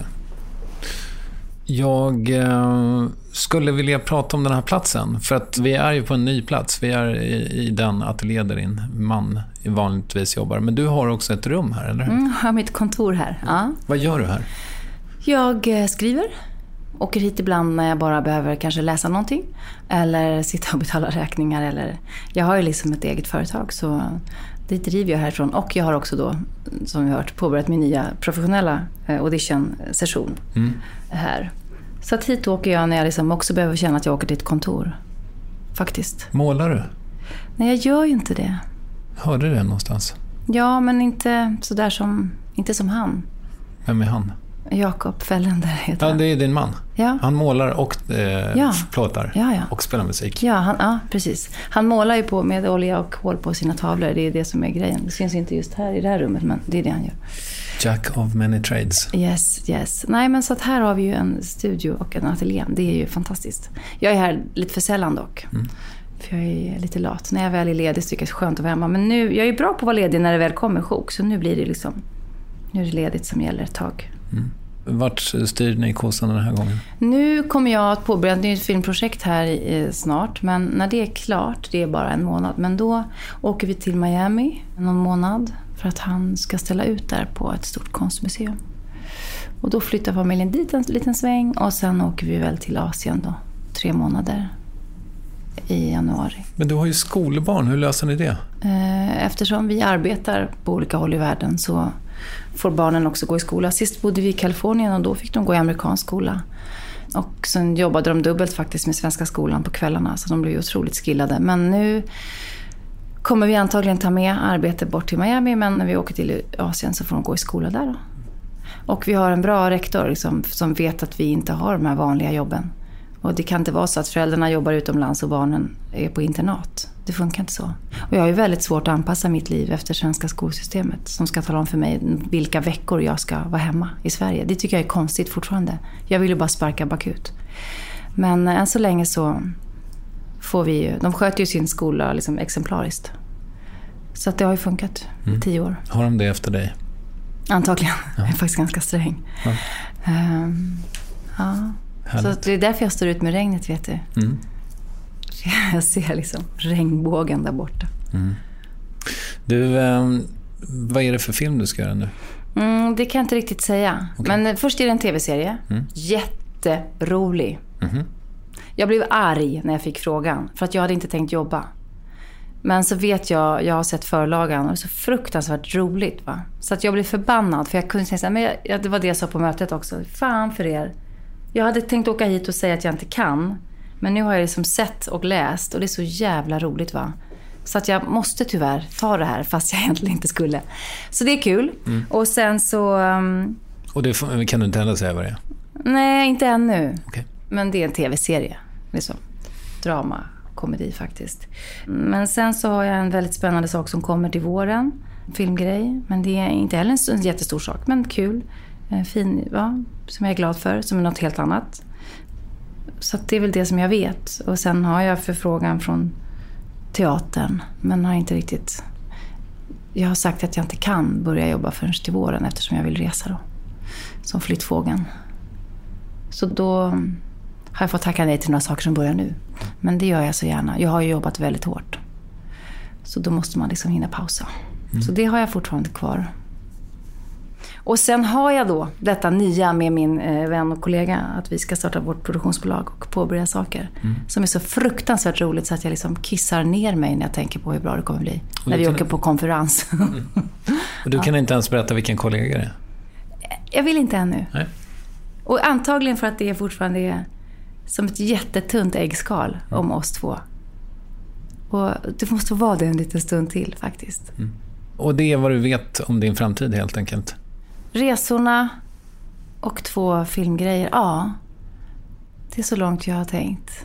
Jag skulle vilja prata om den här platsen, för att vi är ju på en ny plats. Vi är i den ateljé där din man vanligtvis jobbar. Men du har också ett rum här, eller hur? Jag har mitt kontor här. Ja. Vad gör du här? Jag skriver. Åker hit ibland när jag bara behöver kanske läsa någonting. Eller sitta och betala räkningar. Eller, jag har ju liksom ett eget företag, så det driver jag härifrån. Och jag har också då, som vi har hört, påbörjat min nya professionella audition-session här. Så att hit åker jag när jag liksom också behöver känna att jag åker till ett kontor. Faktiskt. Målar du? Nej, jag gör ju inte det. Hörde du det någonstans? Ja, men inte sådär som, inte som han. Vem är han? Jakob Fällender heter han. Ja, det är din man. Ja. Han målar och plåtar och spelar musik. Ja, precis. Han målar ju på med olja och hål på sina tavlor. Det är det som är grejen. Det syns inte just här i det här rummet, men det är det han gör. Jack of many trades. Yes. Nej, men så att här har vi ju en studio och en ateljé. Det är ju fantastiskt. Jag är här lite för sällan dock. För jag är lite lat. När jag väl är ledig så tycker jag det är skönt att vara hemma. Men nu, jag är bra på att vara ledig när det väl kommer sjok. Så nu blir det liksom, nu är det ledigt som gäller ett tag. Vart styr ni kossan den här gången? Nu kommer jag att påbörja ett nytt filmprojekt här snart. Men när det är klart, det är bara en månad. Men då åker vi till Miami någon månad. För att han ska ställa ut där på ett stort konstmuseum. Och då flyttar familjen dit en liten sväng. Och sen åker vi väl till Asien då. 3 månader i januari. Men du har ju skolbarn, hur löser ni det? Eftersom vi arbetar på olika håll i världen så får barnen också gå i skola. Sist bodde vi i Kalifornien och då fick de gå i amerikansk skola. Och sen jobbade de dubbelt faktiskt med svenska skolan på kvällarna så de blev otroligt skillade. Men nu kommer vi antagligen ta med arbete bort till Miami, men när vi åker till Asien så får de gå i skola där då. Och vi har en bra rektor liksom, som vet att vi inte har de här vanliga jobben. Och det kan inte vara så att föräldrarna jobbar utomlands och barnen är på internat. Det funkar inte så. Och jag har ju väldigt svårt att anpassa mitt liv efter svenska skolsystemet som ska tala om för mig vilka veckor jag ska vara hemma i Sverige. Det tycker jag är konstigt fortfarande. Jag vill ju bara sparka bakut. Men än så länge så får vi ju... De sköter ju sin skola liksom exemplariskt. Så att det har ju funkat i 10 år. Har de det efter dig? Antagligen. Ja. Jag är faktiskt ganska sträng. Ja. Ja. Så det är därför jag står ut med regnet, vet du. Jag ser liksom regnbågen där borta. Du, vad är det för film du ska göra nu? Det kan jag inte riktigt säga. Okay. Men först är det en tv-serie. Jätterolig. Jag blev arg när jag fick frågan. För att jag hade inte tänkt jobba. Men så vet jag har sett förlagan och det är så fruktansvärt roligt, va? Så att jag blev förbannad. För jag kunde säga så här, men det var det jag sa på mötet också. Fan för er. Jag hade tänkt åka hit och säga att jag inte kan. Men nu har jag liksom sett och läst. Och det är så jävla roligt, va? Så att jag måste tyvärr ta det här. Fast jag egentligen inte skulle. Så det är kul. Och sen så... Och det kan du inte heller säga vad det är? Nej, inte ännu. Okay. Men det är en tv-serie. Liksom. Drama, komedi faktiskt. Men sen så har jag en väldigt spännande sak som kommer till våren. Filmgrej. Men det är inte heller en jättestor sak. Men kul. Fin, ja, som jag är glad för, som är något helt annat. Så att det är väl det som jag vet. Och sen har jag förfrågan från teatern, men har inte riktigt... Jag har sagt att jag inte kan börja jobba förrän till våren eftersom jag vill resa då. Som flyttfågeln. Så då har jag fått tacka nej till några saker som börjar nu. Men det gör jag så gärna. Jag har ju jobbat väldigt hårt. Så då måste man liksom hinna pausa. Så det har jag fortfarande kvar. Och sen har jag då detta nya med min vän och kollega att vi ska starta vårt produktionsbolag och påbörja saker som är så fruktansvärt roligt så att jag liksom kissar ner mig när jag tänker på hur bra det kommer bli när vi åker på konferens. Och du kan inte ens berätta vilken kollega det är? Jag vill inte ännu. Nej. Och antagligen för att det fortfarande är som ett jättetunt äggskal om oss två. Och det måste vara det en liten stund till faktiskt. Och det är vad du vet om din framtid helt enkelt? Resorna och 2 filmgrejer. Ja, det är så långt jag har tänkt.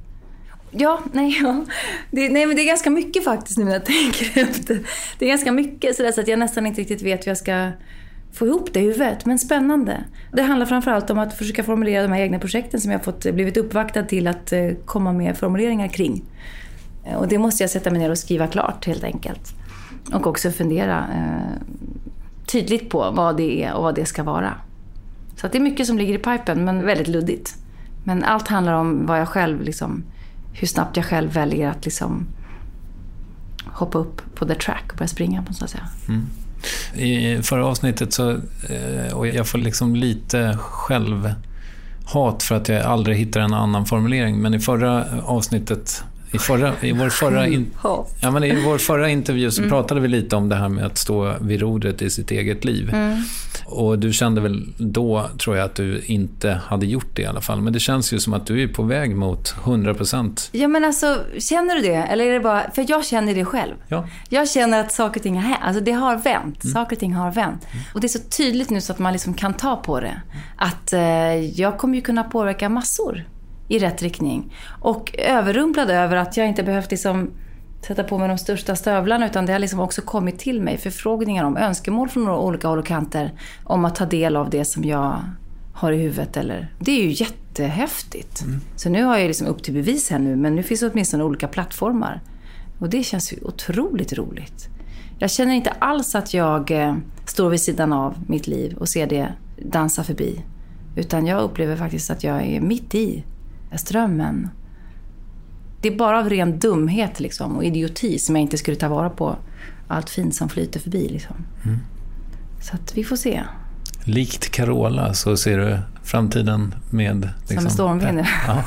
Men det är ganska mycket faktiskt nu när jag tänker efter. Det är ganska mycket så att jag nästan inte riktigt vet hur jag ska få ihop det i huvudet. Men spännande. Det handlar framförallt om att försöka formulera de här egna projekten som jag har blivit uppvaktad till att komma med formuleringar kring. Och det måste jag sätta mig ner och skriva klart helt enkelt. Och också fundera tydligt på vad det är och vad det ska vara. Så att det är mycket som ligger i pipen, men väldigt luddigt. Men allt handlar om vad jag själv liksom, hur snabbt jag själv väljer att liksom hoppa upp på the track och börja springa på så att säga. I förra avsnittet så och jag får liksom lite självhat för att jag aldrig hittar en annan formulering, men i förra avsnittet i vår förra intervju så pratade vi lite om det här med att stå vid rodret i sitt eget liv. Och du kände väl då, tror jag, att du inte hade gjort det i alla fall. Men det känns ju som att du är på väg mot 100%. Ja, men alltså, känner du det? Eller är det bara... För jag känner det själv. Ja. Jag känner att saker och ting har hänt. Alltså det har vänt. Saker och ting har vänt. Och det är så tydligt nu så att man liksom kan ta på det. Att jag kommer ju kunna påverka massor i rätt riktning. Och överrumplad över att jag inte behövt liksom sätta på mig de största stövlarna, utan det har liksom också kommit till mig förfrågningar om önskemål från några olika håll och kanter om att ta del av det som jag har i huvudet. Det är ju jättehäftigt. Så nu har jag liksom upp till bevis här nu, men nu finns det åtminstone olika plattformar. Och det känns ju otroligt roligt. Jag känner inte alls att jag står vid sidan av mitt liv och ser det dansa förbi. Utan jag upplever faktiskt att jag är mitt i strömmen. Det är bara av ren dumhet liksom, och idioti som jag inte skulle ta vara på allt fint som flyter förbi. Liksom. Så att vi får se. Likt Carola så ser du framtiden med... Liksom, som en stormvind. Ja.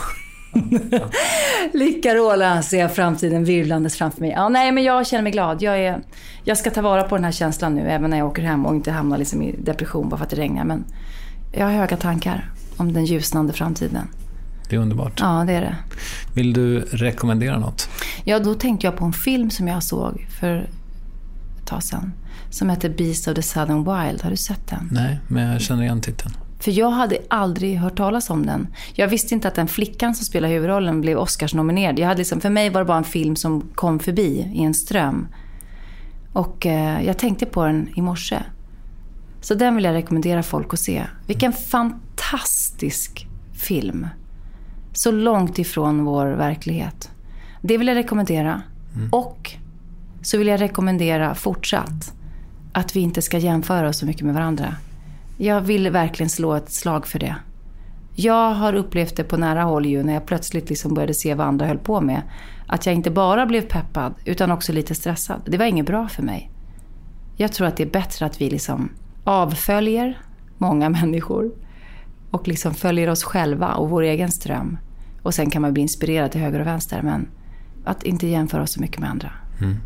Likt Carola ser jag framtiden virvlandes framför mig. Ja, nej, men jag känner mig glad. Jag ska ta vara på den här känslan nu, även när jag åker hem och inte hamnar liksom i depression bara för att det regnar. Men jag har höga tankar om den ljusnande framtiden. Det är underbart. Ja, det är det. Vill du rekommendera något? Ja, då tänkte jag på en film som jag såg för ett tag sedan. Som heter Beast of the Southern Wild. Har du sett den? Nej, men jag känner igen titeln. För jag hade aldrig hört talas om den. Jag visste inte att den flickan som spelar huvudrollen blev Oscars-nominerad. Jag hade liksom, för mig var det bara en film som kom förbi i en ström. Och jag tänkte på den i morse. Så den vill jag rekommendera folk att se. Vilken fantastisk film. Så långt ifrån vår verklighet. Det vill jag rekommendera. Och så vill jag rekommendera fortsatt att vi inte ska jämföra oss så mycket med varandra. Jag vill verkligen slå ett slag för det. Jag har upplevt det på nära håll ju när jag plötsligt liksom började se vad andra höll på med. Att jag inte bara blev peppad utan också lite stressad. Det var inget bra för mig. Jag tror att det är bättre att vi liksom avföljer många människor och liksom följer oss själva och vår egen ström. Och sen kan man bli inspirerad till höger och vänster, men att inte jämföra oss så mycket med andra.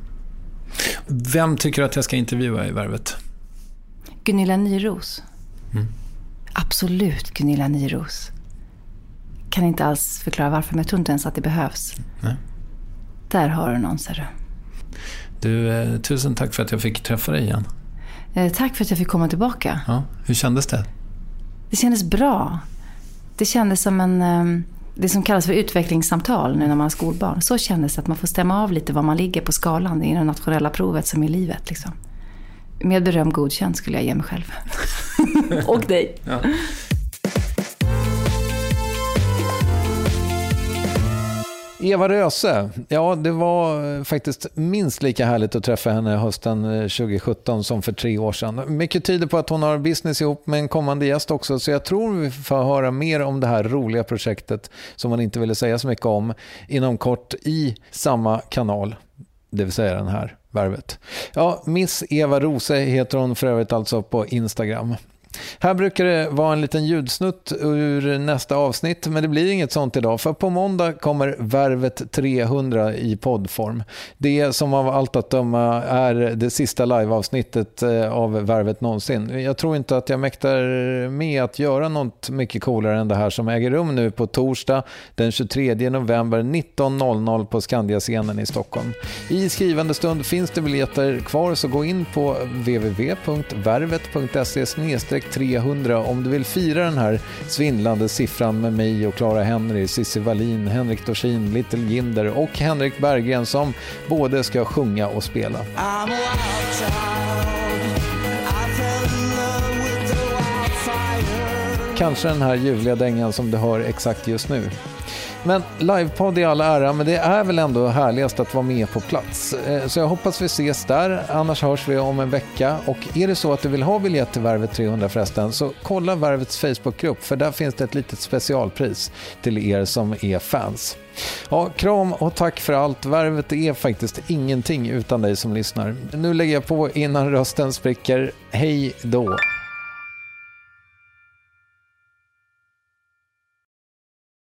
Vem tycker att jag ska intervjua i Värvet? Gunilla Nyros. Absolut Gunilla Nyros. Kan inte alls förklara varför, men jag tror inte ens att det behövs. Nej. Där har du någon, ser du. Tusen tack för att jag fick träffa dig igen. Tack för att jag fick komma tillbaka. Ja, hur kändes det? Det kändes bra. Det kändes som det som kallas för utvecklingssamtal nu när man har skolbarn. Så kändes det, att man får stämma av lite var man ligger på skalan i det nationella provet som i livet. Liksom. Med beröm godkänd skulle jag ge mig själv. Och dig. Ja. Eva Röse, ja det var faktiskt minst lika härligt att träffa henne hösten 2017 som för 3 år sedan. Mycket tyder på att hon har business ihop med en kommande gäst också, så jag tror vi får höra mer om det här roliga projektet som man inte ville säga så mycket om inom kort i samma kanal, det vill säga den här Värvet. Ja, Miss Eva Rose heter hon för övrigt alltså på Instagram. Här brukar det vara en liten ljudsnutt ur nästa avsnitt, men det blir inget sånt idag, för på måndag kommer Värvet 300 i poddform. Det som av allt att döma är det sista liveavsnittet av Värvet någonsin. Jag tror inte att jag mäktar med att göra något mycket coolare än det här som äger rum nu på torsdag den 23 november 19.00 på Skandia-scenen i Stockholm. I skrivande stund finns det biljetter kvar, så gå in på www.värvet.se/300 om du vill fira den här svindlande siffran med mig och Clara Henry, Cissi Wallin, Henrik Dorsin, Little Ginder och Henrik Berggren som både ska sjunga och spela. Kanske den här ljuvliga dängan som du hör exakt just nu. Men livepodd i alla ära, men det är väl ändå härligast att vara med på plats. Så jag hoppas vi ses där, annars hörs vi om en vecka. Och är det så att du vill ha biljett till Värvet 300 förresten, så kolla Värvets Facebookgrupp, för där finns det ett litet specialpris till er som är fans. Ja, kram och tack för allt. Värvet är faktiskt ingenting utan dig som lyssnar. Nu lägger jag på innan rösten spricker. Hej då!